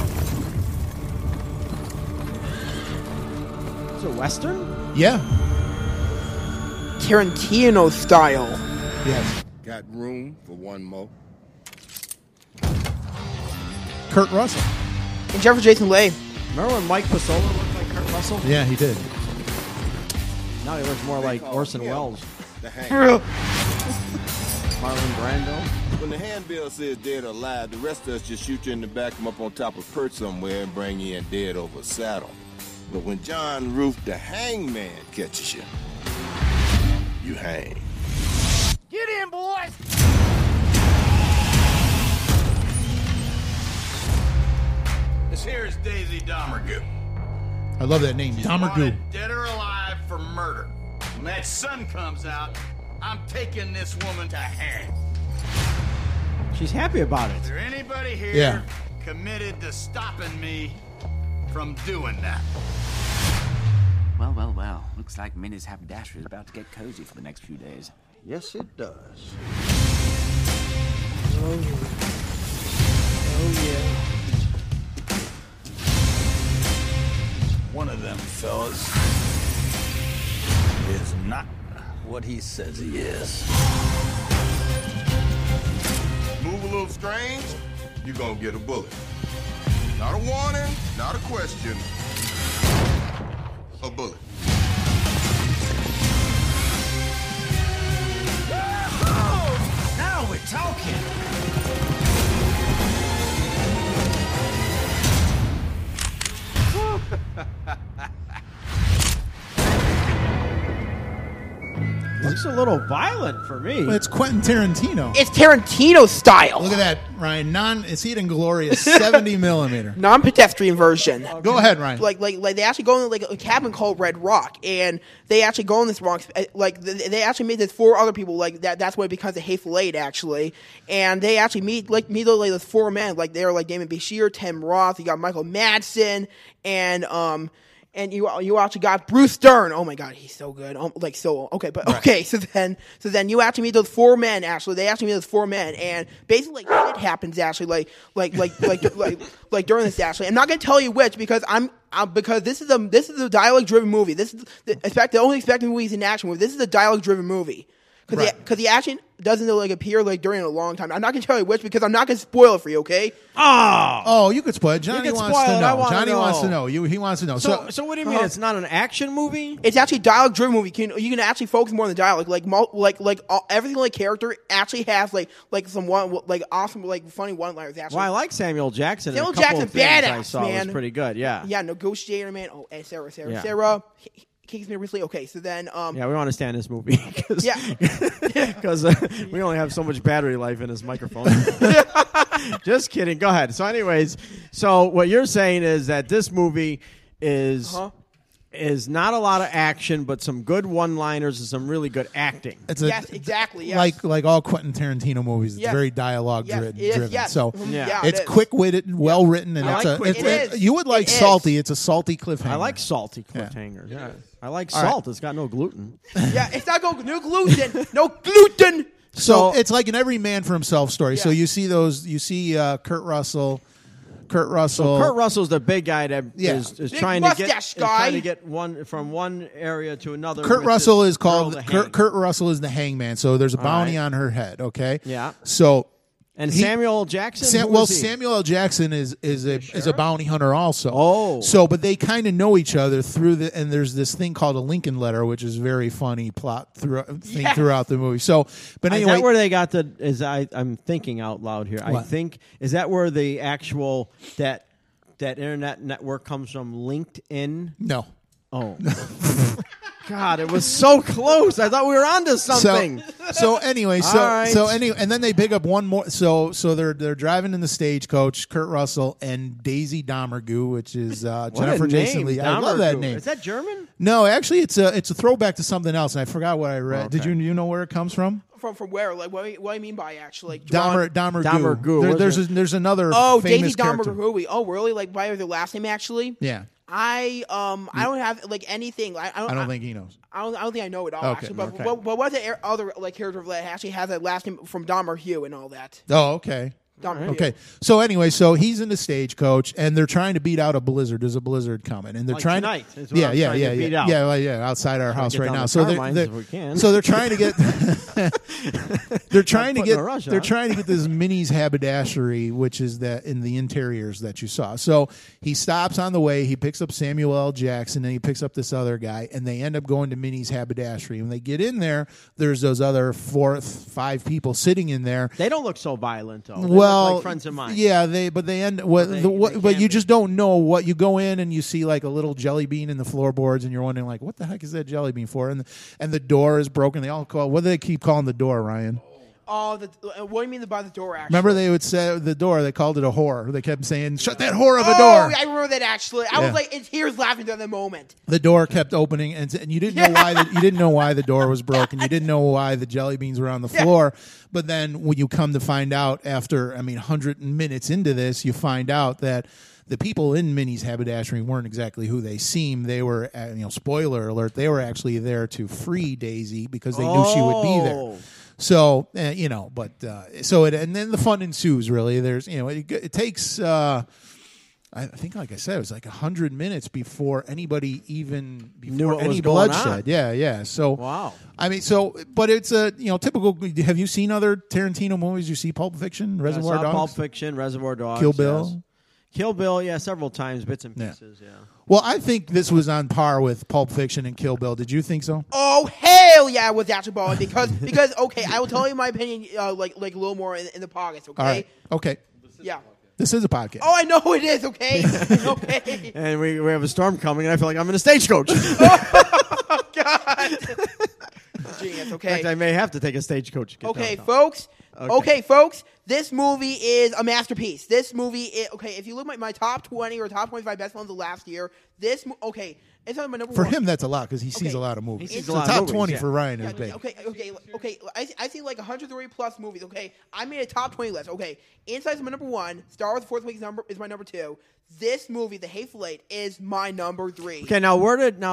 Is it Western? Yeah. Tarantino style. Yes. Got room for one more. Kurt Russell. And Jeffrey Jason Leigh. Remember when Mike Paciola looked like Kurt Russell? Yeah, he did. Now he looks more like Orson Welles. The Real. Marlon Brando. When the handbill says dead or alive, the rest of us just shoot you in the back, come up on top of perch somewhere, and bring you in dead over a saddle. But when John Roof, the hangman, catches you, you hang. Get in, boys! This here is Daisy Domergue. I love that name, She's Domergue. wanted dead or alive for murder. When that sun comes out, I'm taking this woman to hang. She's happy about Is it. there anybody here Yeah. committed to stopping me from doing that? Well, well, well. Looks like Minnie's haberdashery is about to get cozy for the next few days. Yes, it does. Oh, yeah. One of them fellas is not what he says he is. Move a little strange, you're gonna get a bullet. Not a warning, not a question. A bullet. Now we're talking. Looks a little violent for me. Well, it's Quentin Tarantino. It's Tarantino style. Look at that, Ryan. It's Eden Glorious 70 millimeter. Non-pedestrian version. Go ahead, Ryan. Like they actually go in like a cabin called Red Rock, and they actually go in this wrong. Like they actually made this 4 other people. Like that's why it becomes a Hateful Eight actually, and they actually meet those 4 men. Like they're like Damon Bashir, Tim Roth. You got Michael Madsen, and you actually got Bruce Dern. Oh my God, he's so good. Okay. So then you actually meet those 4 men. Actually, they actually meet those 4 men, and basically shit happens. Actually, like during this. Actually, I'm not gonna tell you which because because this is a dialogue driven movie. This is the only expected movie is an action movie. This is a dialogue driven movie because the action doesn't appear during a long time. I'm not gonna tell you which because I'm not gonna spoil it for you. Okay? Oh, you could spoil it. Johnny could wants spoil to it. know. I wanna Johnny know. wants to know. He wants to know. So what do you mean? It's not an action movie? It's actually a dialogue driven movie. You can actually focus more on the dialogue. Everything character actually has some awesome funny one liners. Well, I like Samuel Jackson. Samuel A couple Jackson, of things I badass, saw man. was pretty good. Yeah. Yeah, Negotiator, man. Oh, and Sarah. Yeah. Sarah. Kingsman Risley. Okay, so then. Yeah, we want to stand this movie. Because we only have so much battery life in this microphone. Just kidding. Go ahead. So, anyways, what you're saying is that this movie is not a lot of action, but some good one-liners and some really good acting. Yes, exactly. Yes. Like all Quentin Tarantino movies, it's Yes. very dialogue driven. Yes. So Yeah, it's it is. quick-witted, well written, and I like quick-witted. you would like It is. salty. It's a salty cliffhanger. I like salty cliffhangers. Yeah. I like All right. salt. It's got no gluten. Yeah, it's not no gluten. No gluten. So it's like an every man for himself story. Yeah. So you see Kurt Russell. So Kurt Russell's the big guy that is Big trying to mustache get one from one area to another. Kurt with Russell this is called girl to hang. Kurt Russell is the hangman. So there's a All bounty right. on her head. Okay. Yeah. So And Samuel L. Jackson? Who is he? Samuel L. Jackson is a bounty hunter also. Oh. But they kind of know each other and there's this thing called a Lincoln letter, which is very funny plot throughout the movie. So, but anyway. Is that where they got I'm thinking out loud here. What? I think, is that where the actual, that internet network comes from, LinkedIn? No. Oh. God, it was so close. I thought we were onto something. So anyway, and then they pick up one more. So they're driving in the stagecoach. Kurt Russell and Daisy Domergue, which is Jennifer Jason Leigh. I love that name. Is that German? No, actually, it's a throwback to something else, and I forgot what I read. Okay. Did you know where it comes from? From where? Like, what do you mean by actually? Like, Domergue. There's another famous Daisy character. Domergue. Oh, really? Like, by their last name actually? Yeah. I don't have like anything. I don't think he knows. I don't think I know it all. Okay, actually, but okay. what was the other like character that actually has a last name from Domergue and all that? Oh, okay. Domergue. Okay. So anyway, he's in the stagecoach, and they're trying to beat out a blizzard. There's a blizzard coming, and they're like trying tonight. to outside our house right now. So they're trying to get they're trying to get this Minnie's haberdashery, which is that in the interiors that you saw. So he stops on the way. He picks up Samuel L. Jackson, and he picks up this other guy, and they end up going to Minnie's haberdashery. When they get in there, there's those other 5 people sitting in there. They don't look so violent, though. Well, like friends of mine. Yeah, but you just don't know what you go in and you see like a little jelly bean in the floorboards, and you're wondering like, what the heck is that jelly bean for? And the door is broken. They all call. What do they keep calling the door, Ryan? Oh, what do you mean by the door? Actually, remember they would say the door. They called it a whore. They kept saying, "Shut that whore of a door." Oh, I remember that actually. I was like in tears laughing at the moment. The door kept opening, and you didn't know why. You didn't know why the door was broken. You didn't know why the jelly beans were on the floor. But then when you come to find out after, 100 minutes into this, you find out that the people in Minnie's haberdashery weren't exactly who they seemed. They were, spoiler alert, they were actually there to free Daisy because they knew she would be there. So, and then the fun ensues, really. There's, it takes, I think, like I said, it was like 100 minutes before anybody knew any going bloodshed. on. Yeah. So, wow. But it's a, typical. Have you seen other Tarantino movies? You see Pulp Fiction, Reservoir Dogs? Pulp Fiction, Reservoir Dogs. Kill Bill? Yes. Kill Bill, yeah, several times, bits and pieces, yeah. Well, I think this was on par with Pulp Fiction and Kill Bill. Did you think so? Oh, hell yeah, it was actually Bowen because okay, I will tell you my opinion like a little more in the pockets, okay? All right. Okay. Yeah. This is a podcast. Oh, I know it is, okay? Okay. And we have a storm coming, and I feel like I'm in a stagecoach. Oh, God. Genius, okay. In fact, I may have to take a stagecoach. Okay, folks. Okay, folks. This movie is a masterpiece. This movie, if you look at my top 20 or top 25 best films of last year, it's on my number for 1. For him, that's a lot because he sees a lot of movies. It's the top 20 for Ryan is big. Okay. I see like 130 plus movies. Okay, I made a top 20 list. Okay, Inside is my number 1. Star Wars: The Force Awakens is my number 2. This movie, The Hateful Eight, is my number 3. Okay, now where did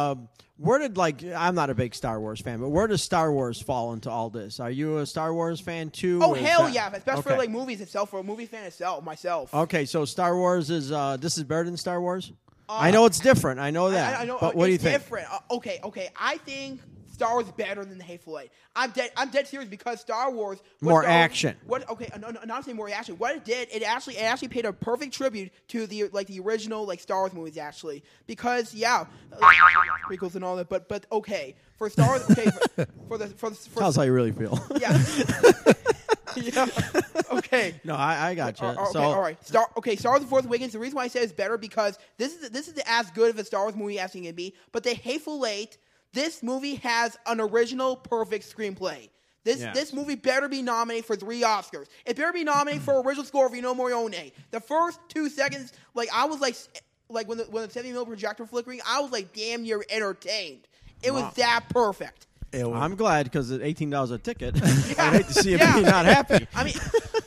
I'm not a big Star Wars fan, but where does Star Wars fall into all this? Are you a Star Wars fan too? Oh, hell yeah, especially for like movies itself, for a movie fan itself, myself. Okay, so Star Wars is this is better than Star Wars? I know it's different. I know that. I know, but what do you think? Different. Okay. I think Star Wars is better than The Hateful Eight. I'm dead serious because Star Wars more action. Not saying more action. What it did, it actually paid a perfect tribute to the original Star Wars movies actually because prequels and all that. But okay, for Star Wars, okay, for tell us how you really feel. Yeah. Yeah. Okay. No, I got you. Okay. All right. Star Wars: The Force Awakens. The reason why I say it's better because this is as good of a Star Wars movie as it can be. But The Hateful Eight, this movie has an original, perfect screenplay. This movie better be nominated for 3 Oscars. It better be nominated for original score for Ennio Morricone. The first 2 seconds, I was like when the 70mm projector flickering, I was like damn near entertained. It was that perfect. I'm glad because at $18 a ticket, I'd hate to see him be not happy. I mean,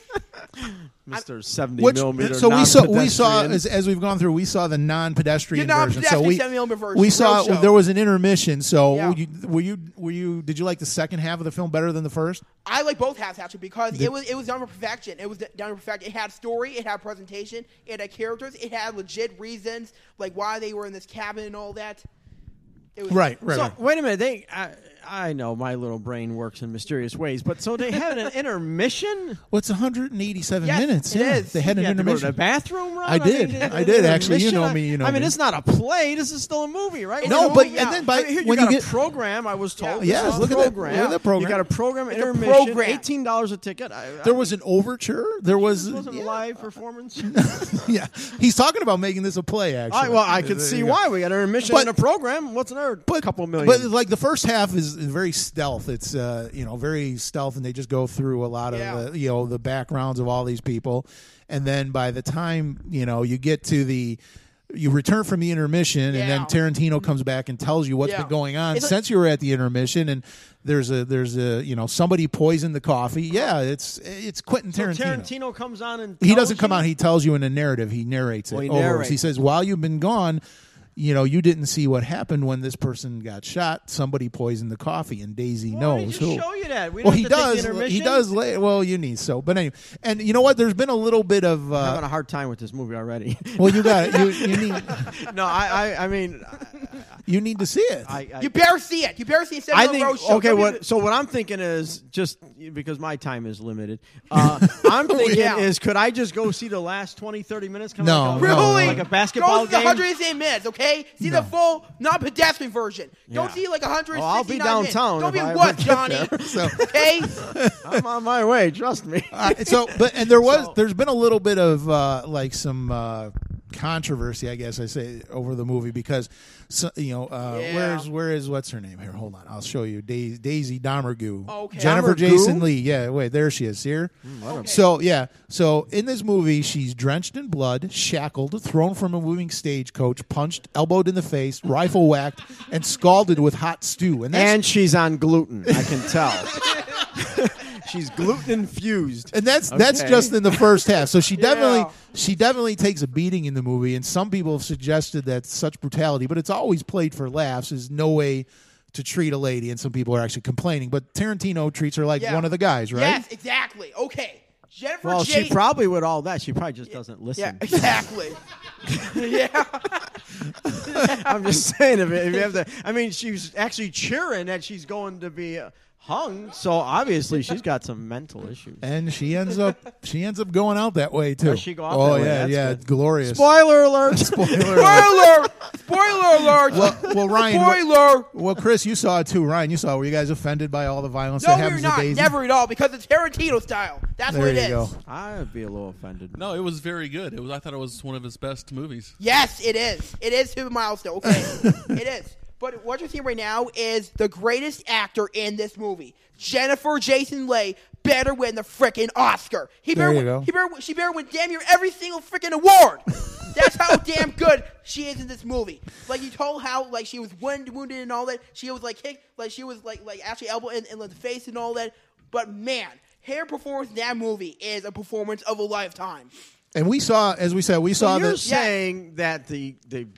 Mr. 70mm. So we saw as we've gone through, we saw the non-pedestrian version. So we saw there was an intermission. So were you? Did you like the second half of the film better than the first? I like both halves actually because it was done to perfection. It was done to perfection. It had story, it had presentation, it had characters, it had legit reasons like why they were in this cabin and all that. Right. So wait a minute, I know my little brain works in mysterious ways, but so they had an intermission? Well, it's 187 Yes, minutes. it Yeah, is. they had an You had to go to intermission. the bathroom, Ron? I did. I did actually. You know me. You know I mean, me. it's not a play. This is still a movie, right? No, It's a but- movie, and then by- I mean, here when you you got get- a program, I was told. Yeah, This is a look at that- program. look at that program. You got a program, It's a intermission, program. $18 a ticket. There was an overture. There was. It wasn't a live performance. Yeah, he's talking about making this a play. Actually, Well, I could There see you go. why. We got an intermission But- in a program. What's another couple million? But like the first half is very stealth. It's very stealth, and they just go through a lot of the backgrounds of all these people, and then by the time you get to you return from the intermission, and then Tarantino comes back and tells you what's been going on since you were at the intermission, and there's a somebody poisoned the coffee. Yeah, it's Quentin So Tarantino. Tarantino comes on and He doesn't tells come you? out. He tells you in a narrative. He narrates it. Oh, he over. narrates. He says, while you've been gone, you didn't see what happened when this person got shot. Somebody poisoned the coffee, and Daisy knows who. Show you that. We Well, don't he have to take the does. intermission. He does. Well, you need so. But anyway, and you know what? There's been a little bit of. I'm having a hard time with this movie already. Well, you got it. You need. No, I mean, you need to see it. You better see it. You better see it. I think okay. What I'm thinking is just because my time is limited. I'm thinking is could I just go see the last 20, 30 minutes? Kind No, of Really? like a basketball Go see the game. 108 minutes, okay? See the full, non-pedestrian version. Don't see like 169 I'll be minutes. downtown. Don't be if I what, ever get Johnny? there. So, Okay? I'm on my way. Trust me. There's been a little bit of some controversy, I guess I say, over the movie because where is what's her name here? Hold on, I'll show you. Daisy Domergue. Okay. Jennifer Domergue? Jason Leigh. Yeah, wait, there she is. Here. Okay. So in this movie, she's drenched in blood, shackled, thrown from a moving stagecoach, punched, elbowed in the face, rifle whacked, and scalded with hot stew. And she's on gluten. I can tell. She's gluten infused, and that's just in the first half. So she definitely takes a beating in the movie, and some people have suggested that such brutality, but it's always played for laughs. Is no way to treat a lady, and some people are actually complaining. But Tarantino treats her like one of the guys, right? Yes, exactly. Okay. Jennifer Well, J. she probably would all that. She probably just doesn't listen. Yeah, exactly. Yeah. I'm just saying, if you have the, I mean, she's actually cheering that she's going to be hung, so obviously she's got some mental issues. And she ends up going out that way too. Does she go out that way? That's good. Glorious. Spoiler alert! Spoiler alert! Spoiler alert! Well, Ryan. Spoiler! Well, Chris, you saw it too. Ryan, you saw it. Were you guys offended by all the violence No, that we're happens not. to Daisy? Never at all, because it's Tarantino style. That's There what it you is. go. I'd be a little offended. No, it was very good. I thought it was one of his best movies. Yes, it is. It is to a milestone. Okay, it is. But what you're seeing right now is the greatest actor in this movie. Jennifer Jason Leigh better win the freaking Oscar. She better win damn near every single freaking award. That's how damn good she is in this movie. Like you told how like she was wounded and all that. She was like kicked, like she was like actually elbow in the face and all that. But man, her performance in that movie is a performance of a lifetime. And we saw, as we said, So you're saying that the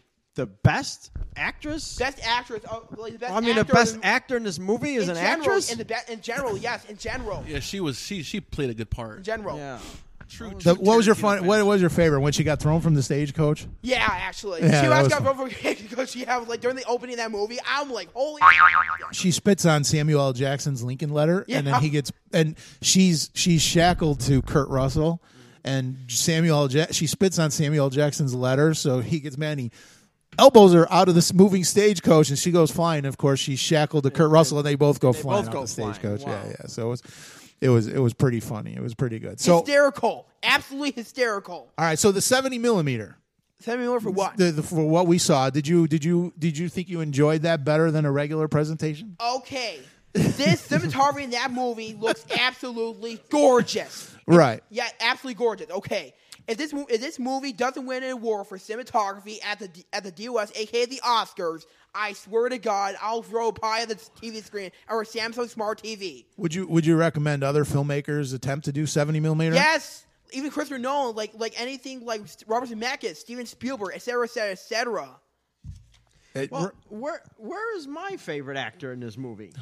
best actress? Best actress. Like the best I mean, the actor best in- actor in this movie is in an general, actress? In general, yes. In general. Yeah, she played a good part. In general. Yeah. True. What was your favorite when she got thrown from the stagecoach? Yeah, actually. Yeah, she that actually was got over because she had like during the opening of that movie, I'm like, holy She spits on Samuel L. Jackson's Lincoln Letter, and Yeah. then she's shackled to Kurt Russell, and she spits on Samuel L. Jackson's letter, so he gets mad. And he elbows her out of this moving stagecoach, and she goes flying. Of course, she's shackled to Kurt Russell, and they both go flying out the stagecoach. Wow. Yeah. So it was pretty funny. It was pretty good. So hysterical. Absolutely hysterical. all right, so the 70 millimeter. 70 millimeter for what? For what we saw, did you think you enjoyed that better than a regular presentation? Okay. This cinematography in that movie looks absolutely gorgeous. Right. Yeah, absolutely gorgeous. Okay. If this movie doesn't win an award for cinematography at the DOS, aka the Oscars, I swear to God, I'll throw a pie at the TV screen or a Samsung Smart TV. Would you recommend other filmmakers attempt to do 70 millimeter? Yes, even Christopher Nolan, like anything like Robert Zemeckis, Steven Spielberg, etc., etc., etc. Well, where is my favorite actor in this movie? Who?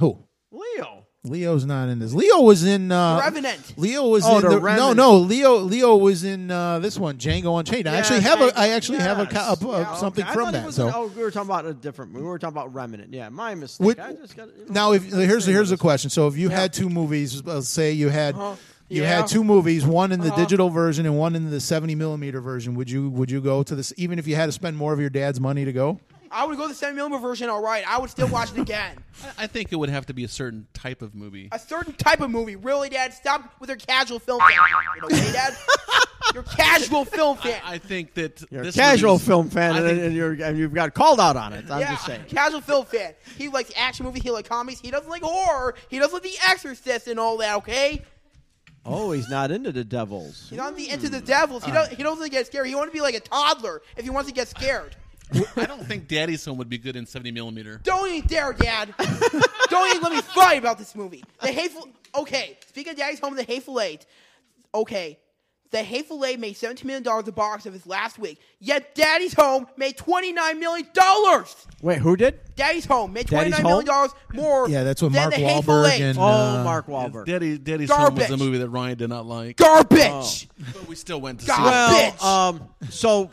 Leo. Leo's not in this. Leo was in Revenant. Leo was Oh, in the the Revenant. no. Leo was in this one, Django Unchained. I actually have something I from thought he that. was So in- we were talking about a different movie. We were talking about Remnant. Yeah, my mistake. I just got now, here's the question. So, if you had two movies, say you had had two movies, one in the digital version and one in the 70 millimeter version, would you go to this, even if you had to spend more of your dad's money to go? I would go to the 7mm version. All right, I would still watch it again. I think it would have to be a certain type of movie. A certain type of movie. Really, Dad? Stop with your casual film fan. Okay, Dad? You're a casual film fan. I think that You're this a casual movie's- film fan, I think- and you've got called out on it. I'm yeah, just saying. casual film fan. He likes action movies. He likes comedies. He doesn't like horror. He doesn't like The Exorcist and all that. Okay. Oh, he's not into the devils. He's not into the devils. He doesn't get scared. He wants to be like a toddler if he wants to get scared. I don't think Daddy's Home would be good in 70 millimeter. Don't even dare, Dad. Don't even let me fight about this movie. The Hateful. Okay, speaking of Daddy's Home and The Hateful Eight. Okay, The Hateful Eight made $17 million at the box office last week. Yet Daddy's Home made $29 million. Wait, who did? Daddy's Home made Daddy's $29 million more. Yeah, that's what than Mark The Hateful Wahlberg Eight. and Mark Wahlberg. Daddy's Home was a Garbage. movie that Ryan did not like. Garbage. But we still went to Garbage. see it. Well, so,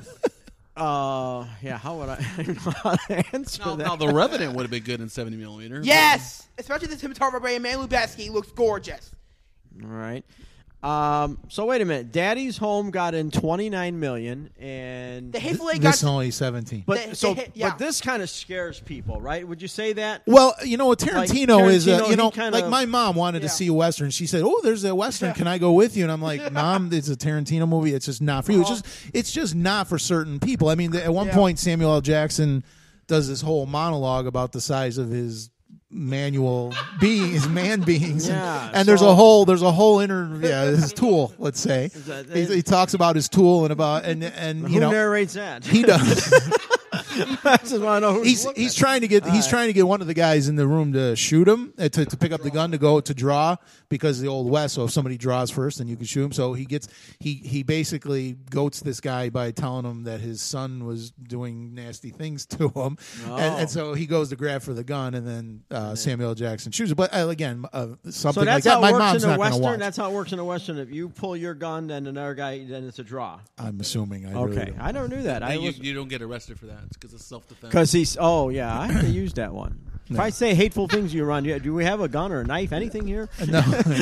yeah, how would I answer that? Now, The Revenant would have been good in 70 millimeter. Yes, especially the cinematographer by Emmanuel Lubezki looks gorgeous. All right. So wait a minute. Daddy's Home got in $29 million, and The Hateful Eight This got. only 17. But but this kind of scares people, right? Would you say that? Well, you know, Tarantino is, Tarantino, you know, he kinda- like my mom wanted to see a Western. She said, "Oh, there's a Western. Can I go with you?" And I'm like, "Mom, it's a Tarantino movie. It's just not for you. It's just not for certain people." I mean, at one point, Samuel L. Jackson does this whole monologue about the size of his manual beings, man beings, and there's a whole his tool. Let's say he talks about his tool and Who you know narrates that? he does. I just want to know who's He's trying to get one of the guys in the room to shoot him to pick up the gun to go to draw because of the Old West. So if somebody draws first, then you can shoot him. So he basically goats this guy by telling him that his son was doing nasty things to him, and so he goes to grab for the gun, and then Samuel L. Jackson shoots it. But again, something like that, my mom's not going to watch. That's how it works in a Western. If you pull your gun, then another guy, then it's a draw. I'm assuming. I never knew that. You don't get arrested for that. It's because it's self-defense. Because he's. Oh yeah, I have to use that one. If I say hateful things to you, Ron, do we have a gun or a knife? Anything here? No.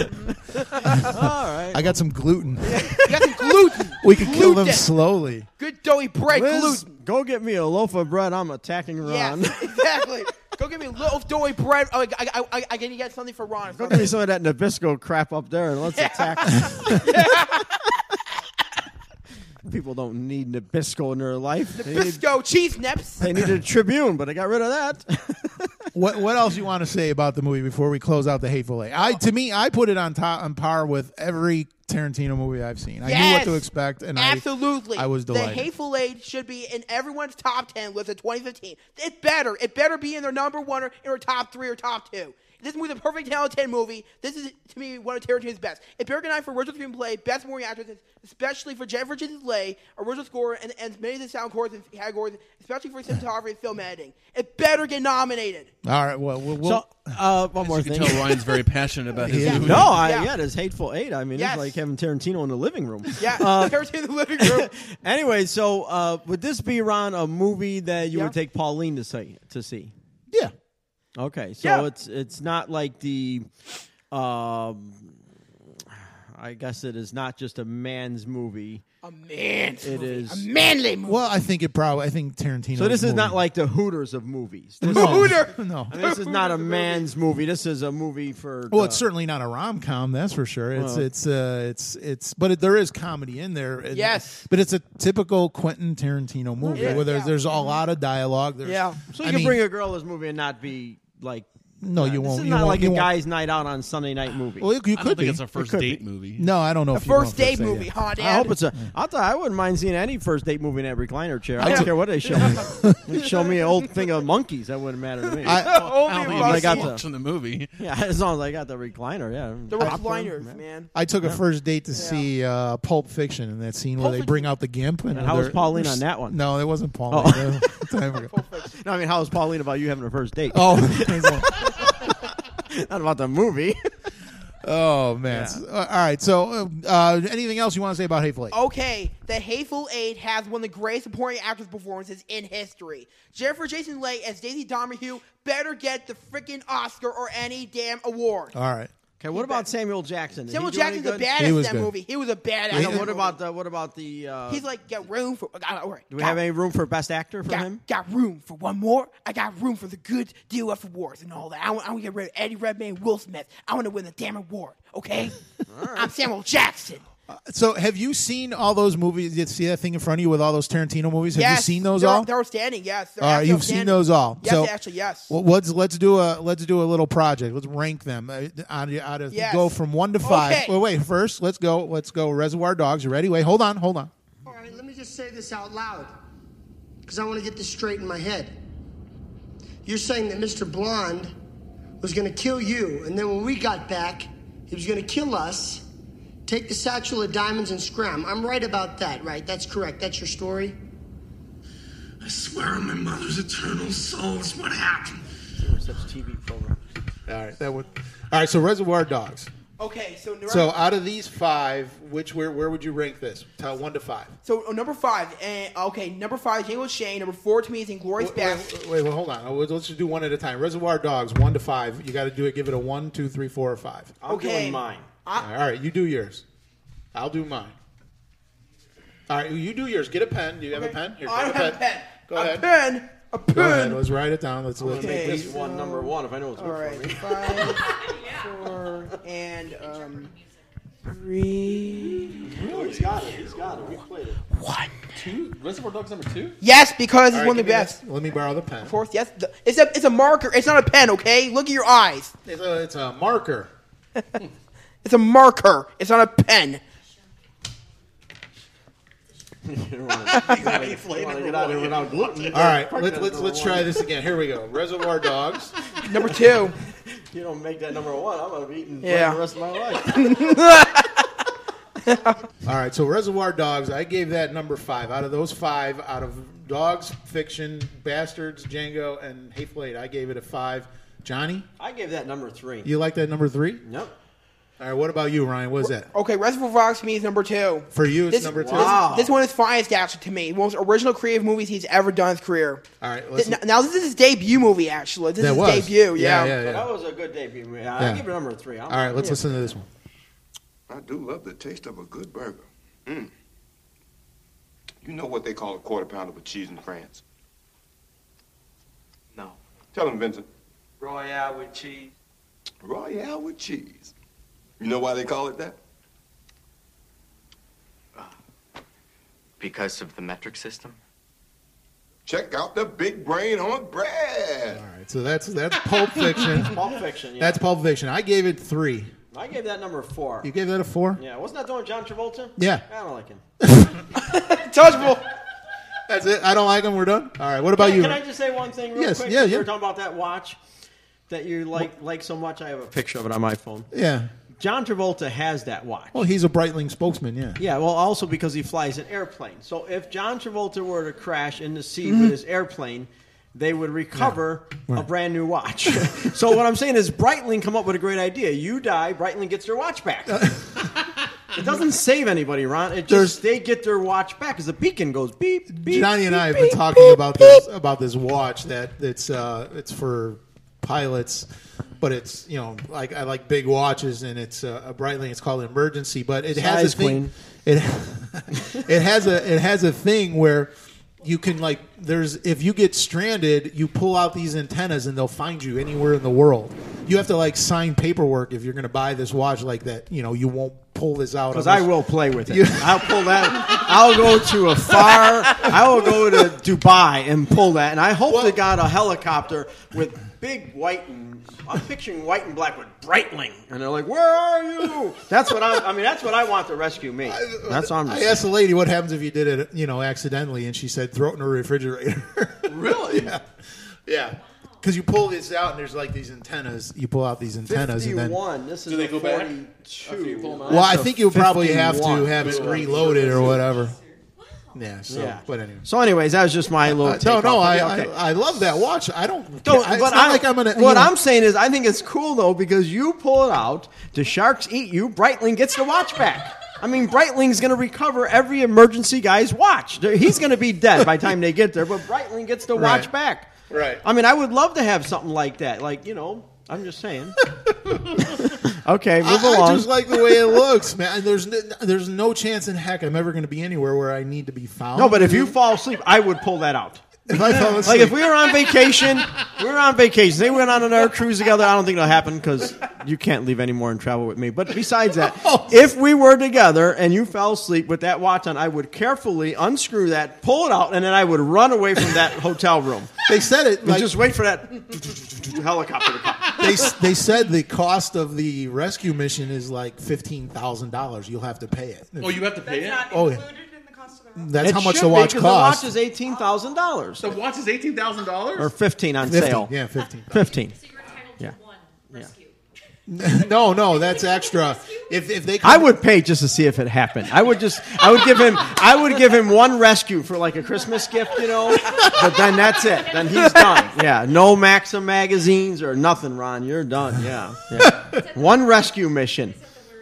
All right. I got some gluten. You got some gluten. We can kill them slowly. Good doughy bread Liz, gluten. go get me a loaf of bread. I'm attacking Ron. Yes, exactly. Go get me a little doughy bread. Oh, I can get something for Ron. Go get me some of that Nabisco crap up there, and let's attack. People don't need Nabisco in their life. Nabisco cheese nips. They needed a Tribune, but I got rid of that. What else you want to say about the movie before we close out The Hateful Eight? I put it on par with every Tarantino movie I've seen. I knew what to expect, and absolutely, I was delighted. The Hateful Eight should be in everyone's top 10 list of 2015. It better be in their number one or in their top 3 or top 2. This movie's a perfect 10 out of 10 movie. This is, to me, one of Tarantino's best. It better get for original screenplay, best supporting actress, especially for Jennifer Jason-Leigh, original score, and many of the sound scores and categories, especially for cinematography and film editing. It better get nominated. All right. Well, one more thing. You can tell Ryan's very passionate about his movie. No, there's Hateful Eight. I mean, it's like having Tarantino in the living room. Yeah, Tarantino in the living room. Anyway, so would this be, Ron, a movie that you would take Pauline to see? Yeah. Okay, so it's not like the, I guess it is not just a man's movie. A man's it movie. is a manly movie. Well, I think Tarantino. So this is not like the Hooters of movies. No. I mean, this is not a man's movie. This is a movie for. Well, it's certainly not a rom-com. That's for sure. But there is comedy in there. Yes, but it's a typical Quentin Tarantino movie where there's a lot of dialogue. So you can bring a girl to this movie and not be like. No, you won't. This is not like a guy's night out on Sunday night movie. Well, you could I don't be. think it's a first date movie. No, I don't know. A if you first date movie, huh, Dad? I hope it's I wouldn't mind seeing any first date movie in that recliner chair. I don't care what they show me. They show me an old thing of monkeys. That wouldn't matter to me. I got watching the movie. Yeah, as long as I got the recliner. Yeah, the recliners, man. I took a first date to see Pulp Fiction in that scene where they bring out the gimp. And how was Pauline on that one? No, it wasn't Pauline. No, I mean, how was Pauline about you having a first date? Oh. Not about the movie. Oh, man. All right. So, anything else you want to say about Hateful Eight? Okay, The Hateful Eight has one of the greatest supporting actress performances in history. Jennifer Jason Leigh as Daisy Donahue better get the freaking Oscar or any damn award. All right. Okay, what about Samuel Jackson? Did Samuel he do any Jackson's the good? badass in that movie. He was a badass. Wait, what about the? He's like, got room for. All right, Do we have any room for best actor for him? Got room for one more. I got room for the good DOF awards and all that. I want to get rid of Eddie Redmayne, Will Smith. I want to win the damn award. Okay, I'm Samuel Jackson. So, have you seen all those movies? You see that thing in front of you with all those Tarantino movies? Have you seen those all? They're outstanding. Yes. You've seen those all. Yes, so, actually, yes. Well, let's do a little project. Let's rank them out of Yes. go from 1 to 5. Okay. Well, wait. First, let's go. Reservoir Dogs. You ready? Wait. Hold on. All right, let me just say this out loud, because I want to get this straight in my head. You're saying that Mr. Blonde was going to kill you, and then when we got back, he was going to kill us, take the satchel of diamonds and scram. I'm right about that, right? That's correct. That's your story? I swear on my mother's eternal soul, it's what happened. Such TV program. All right. All right. So, Reservoir Dogs. Okay, So out of these 5, where would you rank this? 1 to 5. So number 5, number 5 is Django Shane. Number 4 to me is Inglourious Basterds. Wait, hold on. Let's just do one at a time. Reservoir Dogs, 1 to 5. You got to do it. Give it a 1, 2, 3, 4, or 5. I'm doing mine. All right, you do yours. I'll do mine. All right, you do yours. Get a pen. Do you have a pen? Here, I don't have a pen. Go ahead. A pen. Go ahead. Let's write it down. Let's make this one number 1 if I know what's good for me. 5, 4, and 3. Oh, he's got it. We played it. 1. 2? Reservoir Dogs number 2? Yes, because it's All one right, of the best. Let me borrow the pen. Of course, yes. It's a marker. It's not a pen, okay? Look at your eyes. It's a marker. It's a marker. It's not a pen. You want to get out of here without gluten. All right, let's try this again. Here we go. Reservoir Dogs. Number 2. You don't make that number 1, I'm going to be eating Yeah. for the rest of my life. All right, so Reservoir Dogs, I gave that number 5. Out of those 5, out of Dogs, Fiction, Bastards, Django, and Hateful Eight, I gave it a 5. Johnny? I gave that number 3. You like that number 3? Nope. All right, what about you, Ryan? What is that? Okay, Reservoir Dogs to me is number 2. For you, it's number 2? Wow. This one is finest, actually, to me. Most original creative movies he's ever done in his career. All right, Now, this is his debut movie, actually. This is his debut, yeah. That was a good debut. I give it number 3. All right, let's listen to this one. I do love the taste of a good burger. You know what they call a quarter pounder with cheese in France? No. Tell them, Vincent. Royale with cheese. Royale with cheese. You know why they call it that? Because of the metric system? Check out the big brain on bread. All right, so that's Pulp Fiction. Pulp Fiction, yeah. That's Pulp Fiction. I gave it 3. I gave that number 4. You gave that a 4? Yeah, wasn't that doing John Travolta? Yeah. I don't like him. Touchable. That's it. I don't like him. We're done. All right. What about you? Can I just say one thing real quick? Yeah, You yeah. were talking about that watch that you like so much. I have a picture of it on my phone. Yeah. John Travolta has that watch. Well, he's a Breitling spokesman, yeah. Yeah, well, also because he flies an airplane. So if John Travolta were to crash in the sea with his airplane, they would recover a brand new watch. So what I'm saying is Breitling come up with a great idea. You die, Breitling gets their watch back. It doesn't save anybody, Ron. It just they get their watch back because the beacon goes beep, beep. Johnny and beep, I have beep, been talking beep, about beep. this watch that it's for pilots, but it's like I like big watches and it's a Breitling. It's called an Emergency, but it has Size a thing. queen. It has a thing where you can if you get stranded, you pull out these antennas and they'll find you anywhere in the world. You have to sign paperwork if you're going to buy this watch like that. You won't pull this out because I will play with it. I'll pull that. I'll go to I will go to Dubai and pull that, and I hope they got a helicopter with big white and I'm picturing white and black with Breitling, and they're like, "Where are you?" That's what that's what I want to rescue me. That's what I'm. I asked the lady what happens if you did it, accidentally, and she said, "Throw it in a refrigerator." Really? Yeah. Because you pull this out and there's these antennas. You pull out these antennas 51. and then This is a 42. Well, I think you'll probably have to have it reloaded or whatever. Yeah. So, but anyway. So, anyways, that was just my little. I love that watch. I don't. It's but not like I'm gonna. What I'm saying is, I think it's cool though because you pull it out. The sharks eat you. Breitling gets the watch back. I mean, Breitling's going to recover every emergency guy's watch. He's going to be dead by the time they get there, but Breitling gets the watch back. Right. I mean, I would love to have something like that. Like, I'm just saying. Okay, move along. I just like the way it looks, man. There's no chance in heck I'm ever going to be anywhere where I need to be found. No, but if you fall asleep, I would pull that out. If I fell asleep. Like if we were on vacation, they went on another cruise together. I don't think it'll happen because you can't leave anymore and travel with me. But besides that, if we were together and you fell asleep with that watch on, I would carefully unscrew that, pull it out, and then I would run away from that hotel room. They said it. And just wait for that helicopter to come. They said the cost of the rescue mission is like $15,000. You'll have to pay it. Oh, you have to pay it? Oh, yeah. That's how much the watch costs. The watch is $18,000. The watch is $18,000? Or $15,000 on 15, sale. Yeah, 15. 15. Yeah. No, that's extra. If they, I would pay just to see if it happened. I would give him one rescue for like a Christmas gift, But then that's it. Then he's done. Yeah, no Maxim magazines or nothing, Ron. You're done. Yeah. One rescue mission.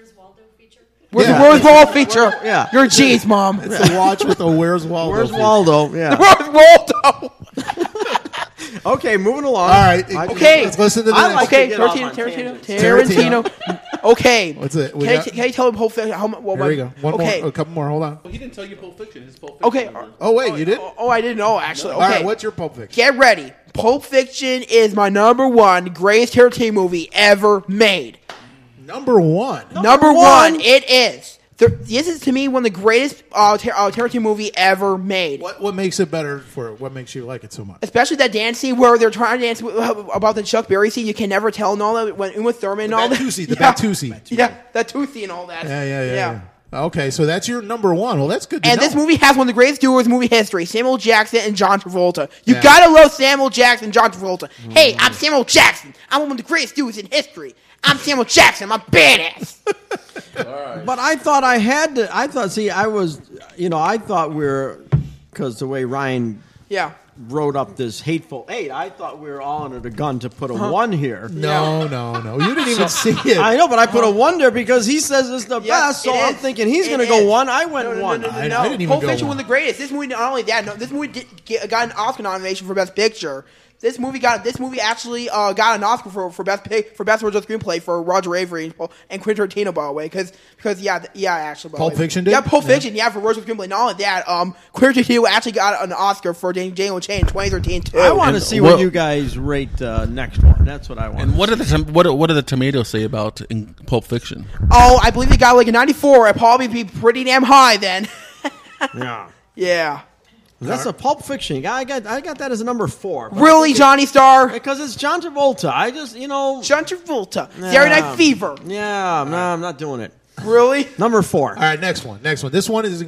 Where's Waldo feature? Yeah. Your G's, Mom. It's a watch with a Where's Waldo. Where's Waldo? Yeah. Where's Waldo? Okay, moving along. All right. Okay. Let's listen to the next. Okay, Tarantino. Okay. What's it? Can you tell him Pulp Fiction? Here we go. One more. A couple more. Hold on. Well, he didn't tell you Pulp Fiction. His Pulp Fiction. Okay. Oh, wait. You did? Oh, I didn't know, actually. Okay. All right. What's your Pulp Fiction? Get ready. Pulp Fiction is my number one greatest Tarantino movie ever made. Number one? Number one. It is. This is, to me, one of the greatest Tarantino movie ever made. What makes it better what makes you like it so much? Especially that dance scene where they're trying to dance about the Chuck Berry scene. You can never tell and all that. When Uma Thurman and all that. The Batusi. Yeah, that Toothy and all that. Yeah. Okay, so that's your number one. Well, that's good to know. This movie has one of the greatest duos in movie history, Samuel Jackson and John Travolta. You gotta love Samuel Jackson and John Travolta. Hey, I'm Samuel Jackson. I'm one of the greatest duos in history. I'm Samuel Jackson. I'm a badass. But I thought I had to. I thought we were, because the way Ryan wrote up this Hateful Eight, I thought we were all under the gun to put a one here. No. You didn't even see it. I know, but I put a one there because he says it's the best, so I'm thinking he's going to go one. I went one. I didn't even Pulp go Fiction one. was the greatest. This movie, not only that, this movie got an Oscar nomination for Best Picture. This movie actually got an Oscar for best original screenplay for Roger Avery and Quentin Tarantino, by the way, because actually Pulp Fiction did? Yeah, Pulp Fiction, for original screenplay. Not only that, Quentin Tarantino actually got an Oscar for Django Chain in 2013 too. I want to see what you guys rate next one. That's what I want. And what did the tomatoes say about in Pulp Fiction? Oh, I believe it got like a 94. It'd probably be pretty damn high then. Yeah. That's a Pulp Fiction. I got that as a number 4. Really, Johnny Starr? Because it's John Travolta. I just, John Travolta. Saturday Night Fever. Yeah, no, I'm not doing it. Really? Number 4. All right, next one. This one is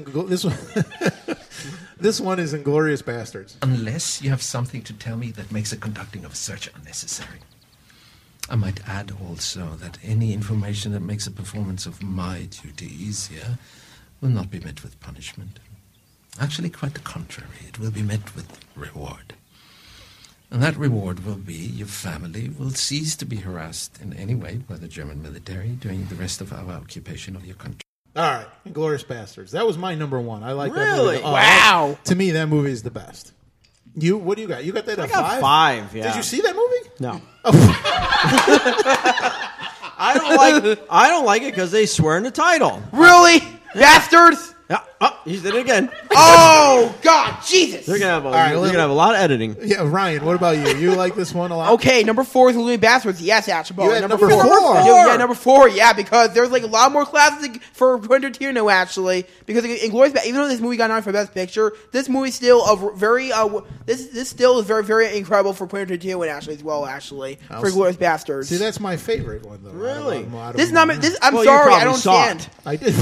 Inglourious Bastards. Unless you have something to tell me that makes the conducting of a search unnecessary. I might add also that any information that makes the performance of my duty easier will not be met with punishment. Actually, quite the contrary. It will be met with reward. And that reward will be your family will cease to be harassed in any way by the German military during the rest of our occupation of your country. All right, Inglourious Bastards. That was my number one. I like that really? movie. Wow. To me, that movie is the best. What do you got? You got that at 5? I got 5, yeah. Did you see that movie? No. I don't like it because they swear in the title. Really? Bastards? Yeah. Oh, he did it again. Oh, God, Jesus. They're going to have a lot of editing. Yeah, Ryan, what about you? You like this one a lot? Okay, number 4 is Inglourious Bastards. Yes, actually. You had number 4? Yeah, number 4, because there's like a lot more classes for Quentin Tarantino, actually. Because Inglourious Bastards, even though this movie got nominated for Best Picture, this movie still this still is very, very incredible for Quentin Tarantino, actually, as well, actually, for Inglourious Bastards. See, that's my favorite one, though. Really? I'm sorry, I don't stand. I did.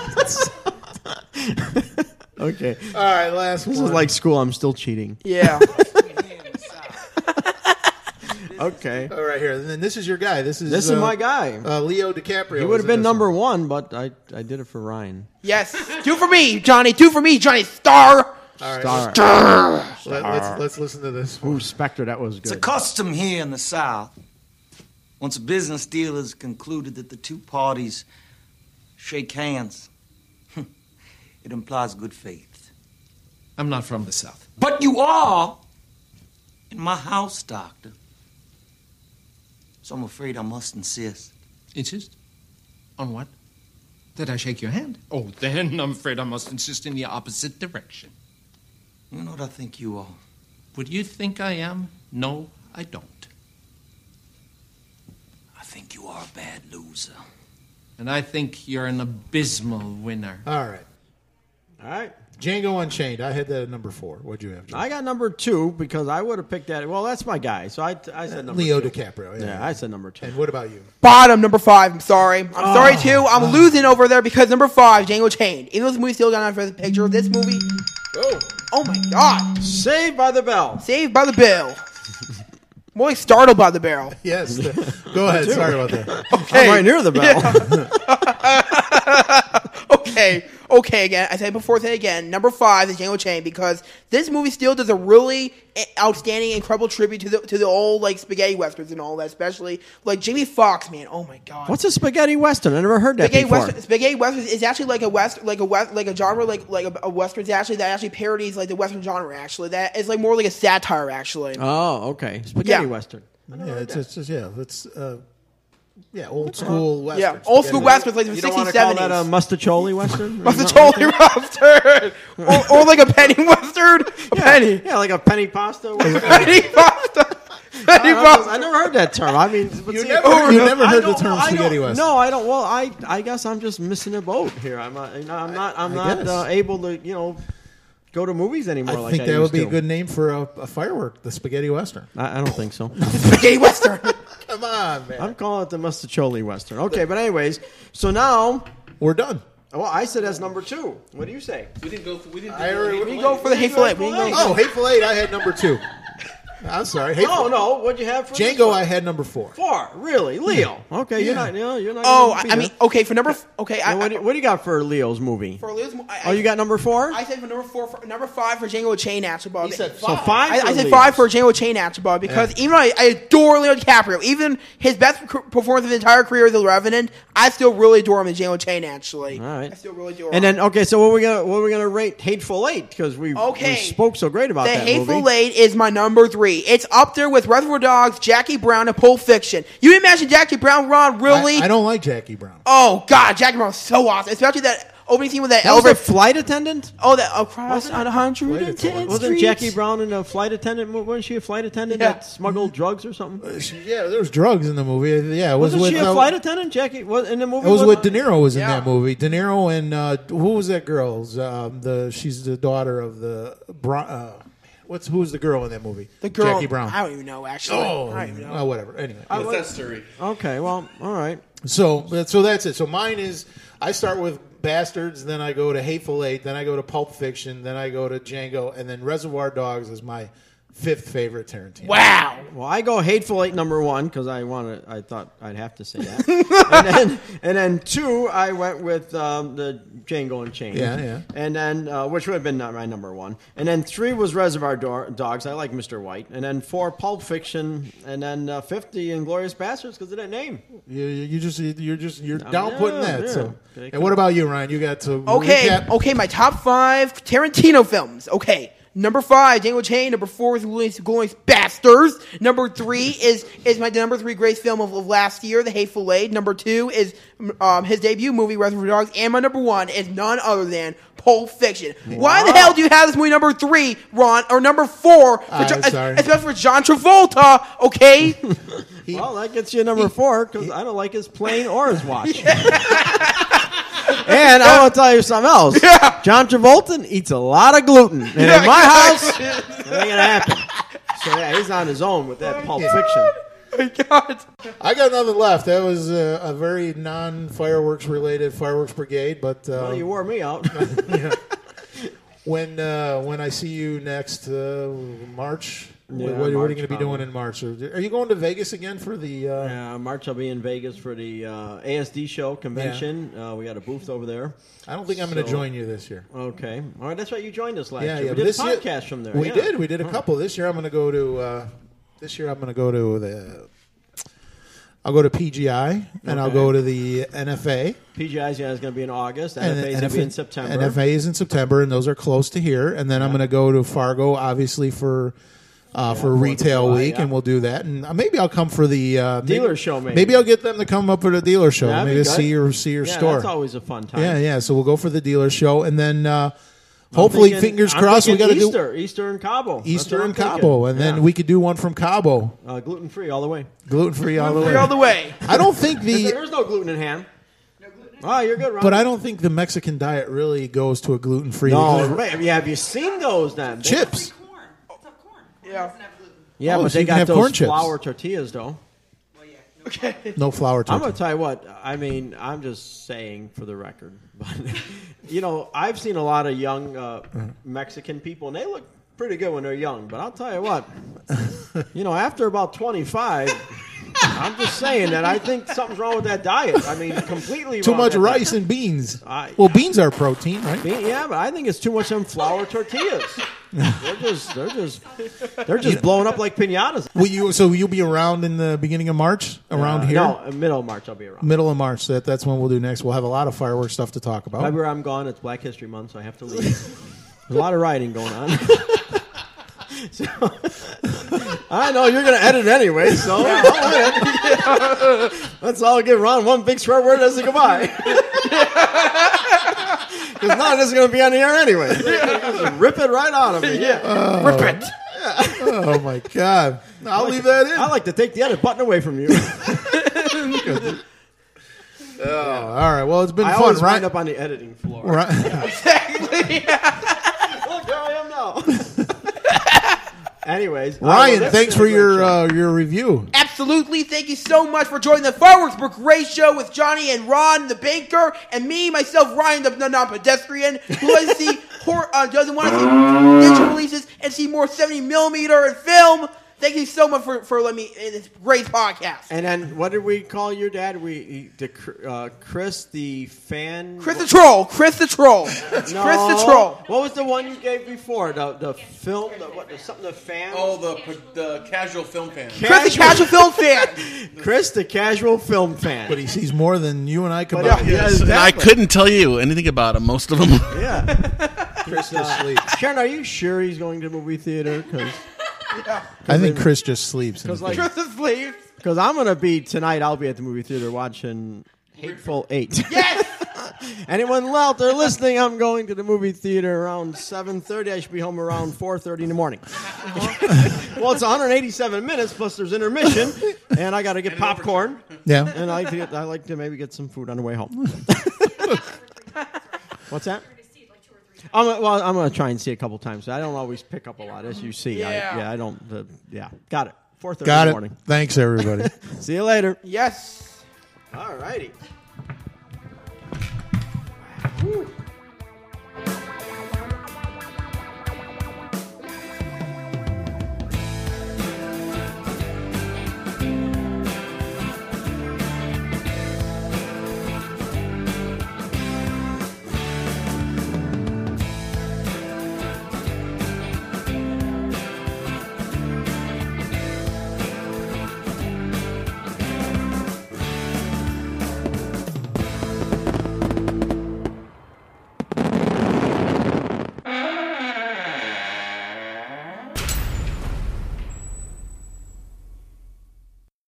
Okay. All right, last one. This is like school. I'm still cheating. Yeah. Okay. All right, here. And then this is your guy. This is my guy. Leo DiCaprio. He would have been number one, but I did it for Ryan. Yes. Do for me, Johnny. Do for me, Johnny. Star. All right. Star. Let's listen to this. Ooh, Spectre, that was It's a good. custom here in the South. Once a business deal is concluded that the two parties shake hands, it implies good faith. I'm not from the South. But you are in my house, Doctor. So I'm afraid I must insist. Insist? On what? That I shake your hand? Oh, then I'm afraid I must insist in the opposite direction. You know what I think you are? Would you think I am? No, I don't. I think you are a bad loser. And I think you're an abysmal winner. All right. All right. Django Unchained. I had that at number 4. What'd you have, Joe? I got number 2 because I would have picked that. Well, that's my guy, so I said number Leo 2. DiCaprio. Yeah, I said number 2. And what about you? Bottom, number 5. I'm sorry. I'm sorry, too. I'm losing over there because number 5, Django Chained. Even though this movie still got on for the picture of this movie. Oh, my God. Saved by the Bell. Saved by the Bell. More like Startled by the Barrel. Yes. Go ahead. Sorry about that. Okay. I'm right near the bell. Okay, again. I said before, say it again. Number 5 is Django Chained because this movie still does a really outstanding, incredible tribute to the old like spaghetti westerns and all that, especially like Jamie Foxx, man. Oh my God. What's a spaghetti western? I never heard that before. Spaghetti western is actually like a genre like a western actually that actually parodies like the western genre actually. That is like more like a satire actually. Oh, okay. Spaghetti Yeah. western. Old school western. Yeah, old school westerns like the You 60s, don't want 70s. to call that a mustacholi western? Mustacholi western, or like a penny western. A penny. Yeah, like a penny pasta. Western. Penny pasta. I never heard that term. I mean, You never heard the term spaghetti western. No, I don't. Well, I guess I'm just missing a boat here. I'm not able to go to movies anymore. I think that would be a good name for a firework, the spaghetti western. I don't think so. Spaghetti western. Come on, man. I'm calling it the mustacholi western. Okay, but anyways, so now we're done. Well, I said that's number 2. What do you say? We didn't go. We didn't. We go for the Hateful Eight. Hateful Eight. I had number 2. I'm sorry. No. What'd you have for Django? I had number 4. 4. Really, Leo? Okay, you're not. You're not. Oh, gonna beat I mean, us. okay, for number. Okay, What do you got for Leo's movie? For Leo's, you got number 4? I said for number 4, number 5 for Django Chained actually, Bob. He said 5. So 5. I said 5 for Django Chained actually, Bob, because even though I adore Leo DiCaprio, even his best performance of his entire career is The Revenant, I still really adore him in Django Chained actually. All right. I still really adore him. And then so what are we gonna rate Hateful Eight because we spoke so great about that movie. The Hateful Eight is my number 3. It's up there with Reservoir Dogs, Jackie Brown, and Pulp Fiction. You imagine Jackie Brown, Ron, really? I don't like Jackie Brown. Oh, God, Jackie Brown's so awesome. Especially that opening scene with that That was elevator. a flight attendant? Oh, that across on 110th Street. Wasn't Jackie Brown in a flight attendant? Wasn't she a flight attendant that smuggled drugs or something? Yeah, there was drugs in the movie. Yeah, it was Wasn't with she a flight attendant? Jackie was in the movie. It was with De Niro was in that movie. De Niro and who was that girl? She's the daughter of the who was the girl in that movie? The girl. Jackie Brown. I don't even know, actually. Oh, I don't even know. Oh, whatever. Anyway, That's story. Okay, well, all right. So that's it. So mine is I start with Bastards, then I go to Hateful Eight, then I go to Pulp Fiction, then I go to Django, and then Reservoir Dogs is my 5th favorite Tarantino. Wow. Well, I go Hateful Eight number 1 because I thought I'd have to say that. and then 2, I went with the Django Unchained. Yeah. And then which would have been my number 1. And then 3 was Reservoir Dogs. I like Mr. White. And then 4, Pulp Fiction. And then 5, the Inglourious Bastards because of that name. You're down putting that. Yeah. So. Okay, And what about you, Ryan? You got to Okay, recap? my top 5 Tarantino films. Okay. Number 5, Django Chained. Number 4 is Inglourious Bastards. Number 3 is my number 3 greatest film of last year, The Hateful Eight. Number 2 is his debut movie, Reservoir Dogs. And my number 1 is none other than Pulp Fiction. Wow. Why the hell do you have this movie number 3, Ron, or number 4? Especially for John Travolta, okay? Well, that gets you number 4 because I don't like his plane or his watch. And I want to tell you something else. Yeah. John Travolta eats a lot of gluten. And in my house, it ain't going to happen. So, yeah, he's on his own with that Pulp Fiction. My God. I got nothing left. That was a very non-fireworks related Fireworks Brigade, but Well, you wore me out. when I see you next March, What are you going to be doing in March? Are you going to Vegas again for the? March I'll be in Vegas for the ASD show convention. We got a booth over there. I don't think I'm going to join you this year. Okay, all right. That's right. You joined us last year. Yeah, we did a podcast from there. We did. We did a couple. This year I'm going to go to. I'll go to PGI and I'll go to the NFA. PGI is going to be in August. NFA is going to be in September. NFA is in September, and those are close to here. And then I'm going to go to Fargo, obviously for retail week, and we'll do that. And maybe I'll come for the dealer show. Maybe I'll get them to come up for the dealer show. That'd maybe see your store. That's always a fun time. Yeah. So we'll go for the dealer show, and then. Hopefully, fingers crossed, we got to do Easter in Cabo. Easter in Cabo, and then we could do one from Cabo. Gluten free all the way. Gluten free all the way. All the way. I don't think there's no gluten in ham. Oh, you're good, Ron. But I don't think the Mexican diet really goes to a gluten free. No, have you seen those then? Chips. Yeah. Yeah, but so they you can got have those corn chips. flour tortillas though. Okay. No flour tortillas. I'm going to tell you what. I mean, I'm just saying for the record. But, I've seen a lot of young Mexican people, and they look pretty good when they're young. But I'll tell you what. After about 25, I'm just saying that I think something's wrong with that diet. I mean, completely too wrong. much rice and beans. Beans are protein, right? Yeah, but I think it's too much them flour tortillas. They're just blowing up like piñatas. So you'll be around in the beginning of March around here? No, middle of March I'll be around. Middle of March. That's when we'll do next. We'll have a lot of fireworks stuff to talk about. February I'm gone. It's Black History Month, so I have to leave. There's a lot of writing going on. So, I know you're going to edit anyway, so let's all give Ron one big swear word as a goodbye. Because none of this is going to be on the air anyway. Just rip it right out of me. Yeah. Rip it. Oh, my God. I'll leave that in. I like to take the edit button away from you. All right. Well, it's been fun. I always wind up on the editing floor. Right. Exactly. Look, there I am now. Anyways, Ryan, thanks for your review. Absolutely. Thank you so much for joining the Fireworks Brigade show with Johnny and Ron, the banker, and me, myself, Ryan, the non-pedestrian, who doesn't want to see digital releases and see more 70mm in film. Thank you so much for letting me in this great podcast. And then, what did we call your dad? Chris the fan. Chris the Troll. Chris the Troll. No. Chris the Troll. What was the one you gave before? The film. The fan. Oh, the casual film fan. Chris the casual film fan. Chris the casual film fan. But he sees more than you and I combined. Yes, exactly. I couldn't tell you anything about him. Most of them. Yeah. Chris just sleeps. Sharon, are you sure he's going to the movie theater? I think Chris just sleeps. Chris sleeps. Because I'm going to be tonight. I'll be at the movie theater watching Hateful Eight. Yes. Anyone out there listening? I'm going to the movie theater around 7:30. I should be home around 4:30 in the morning. Well, it's 187 minutes plus there's intermission, and I got to get popcorn. Yeah, and I like to maybe get some food on the way home. What's that? I'm going to try and see it a couple times. I don't always pick up a lot, as you see. Yeah. I don't. Got it. 4:30 Got in it. the morning. Thanks, everybody. See you later. Yes. All righty. Woo.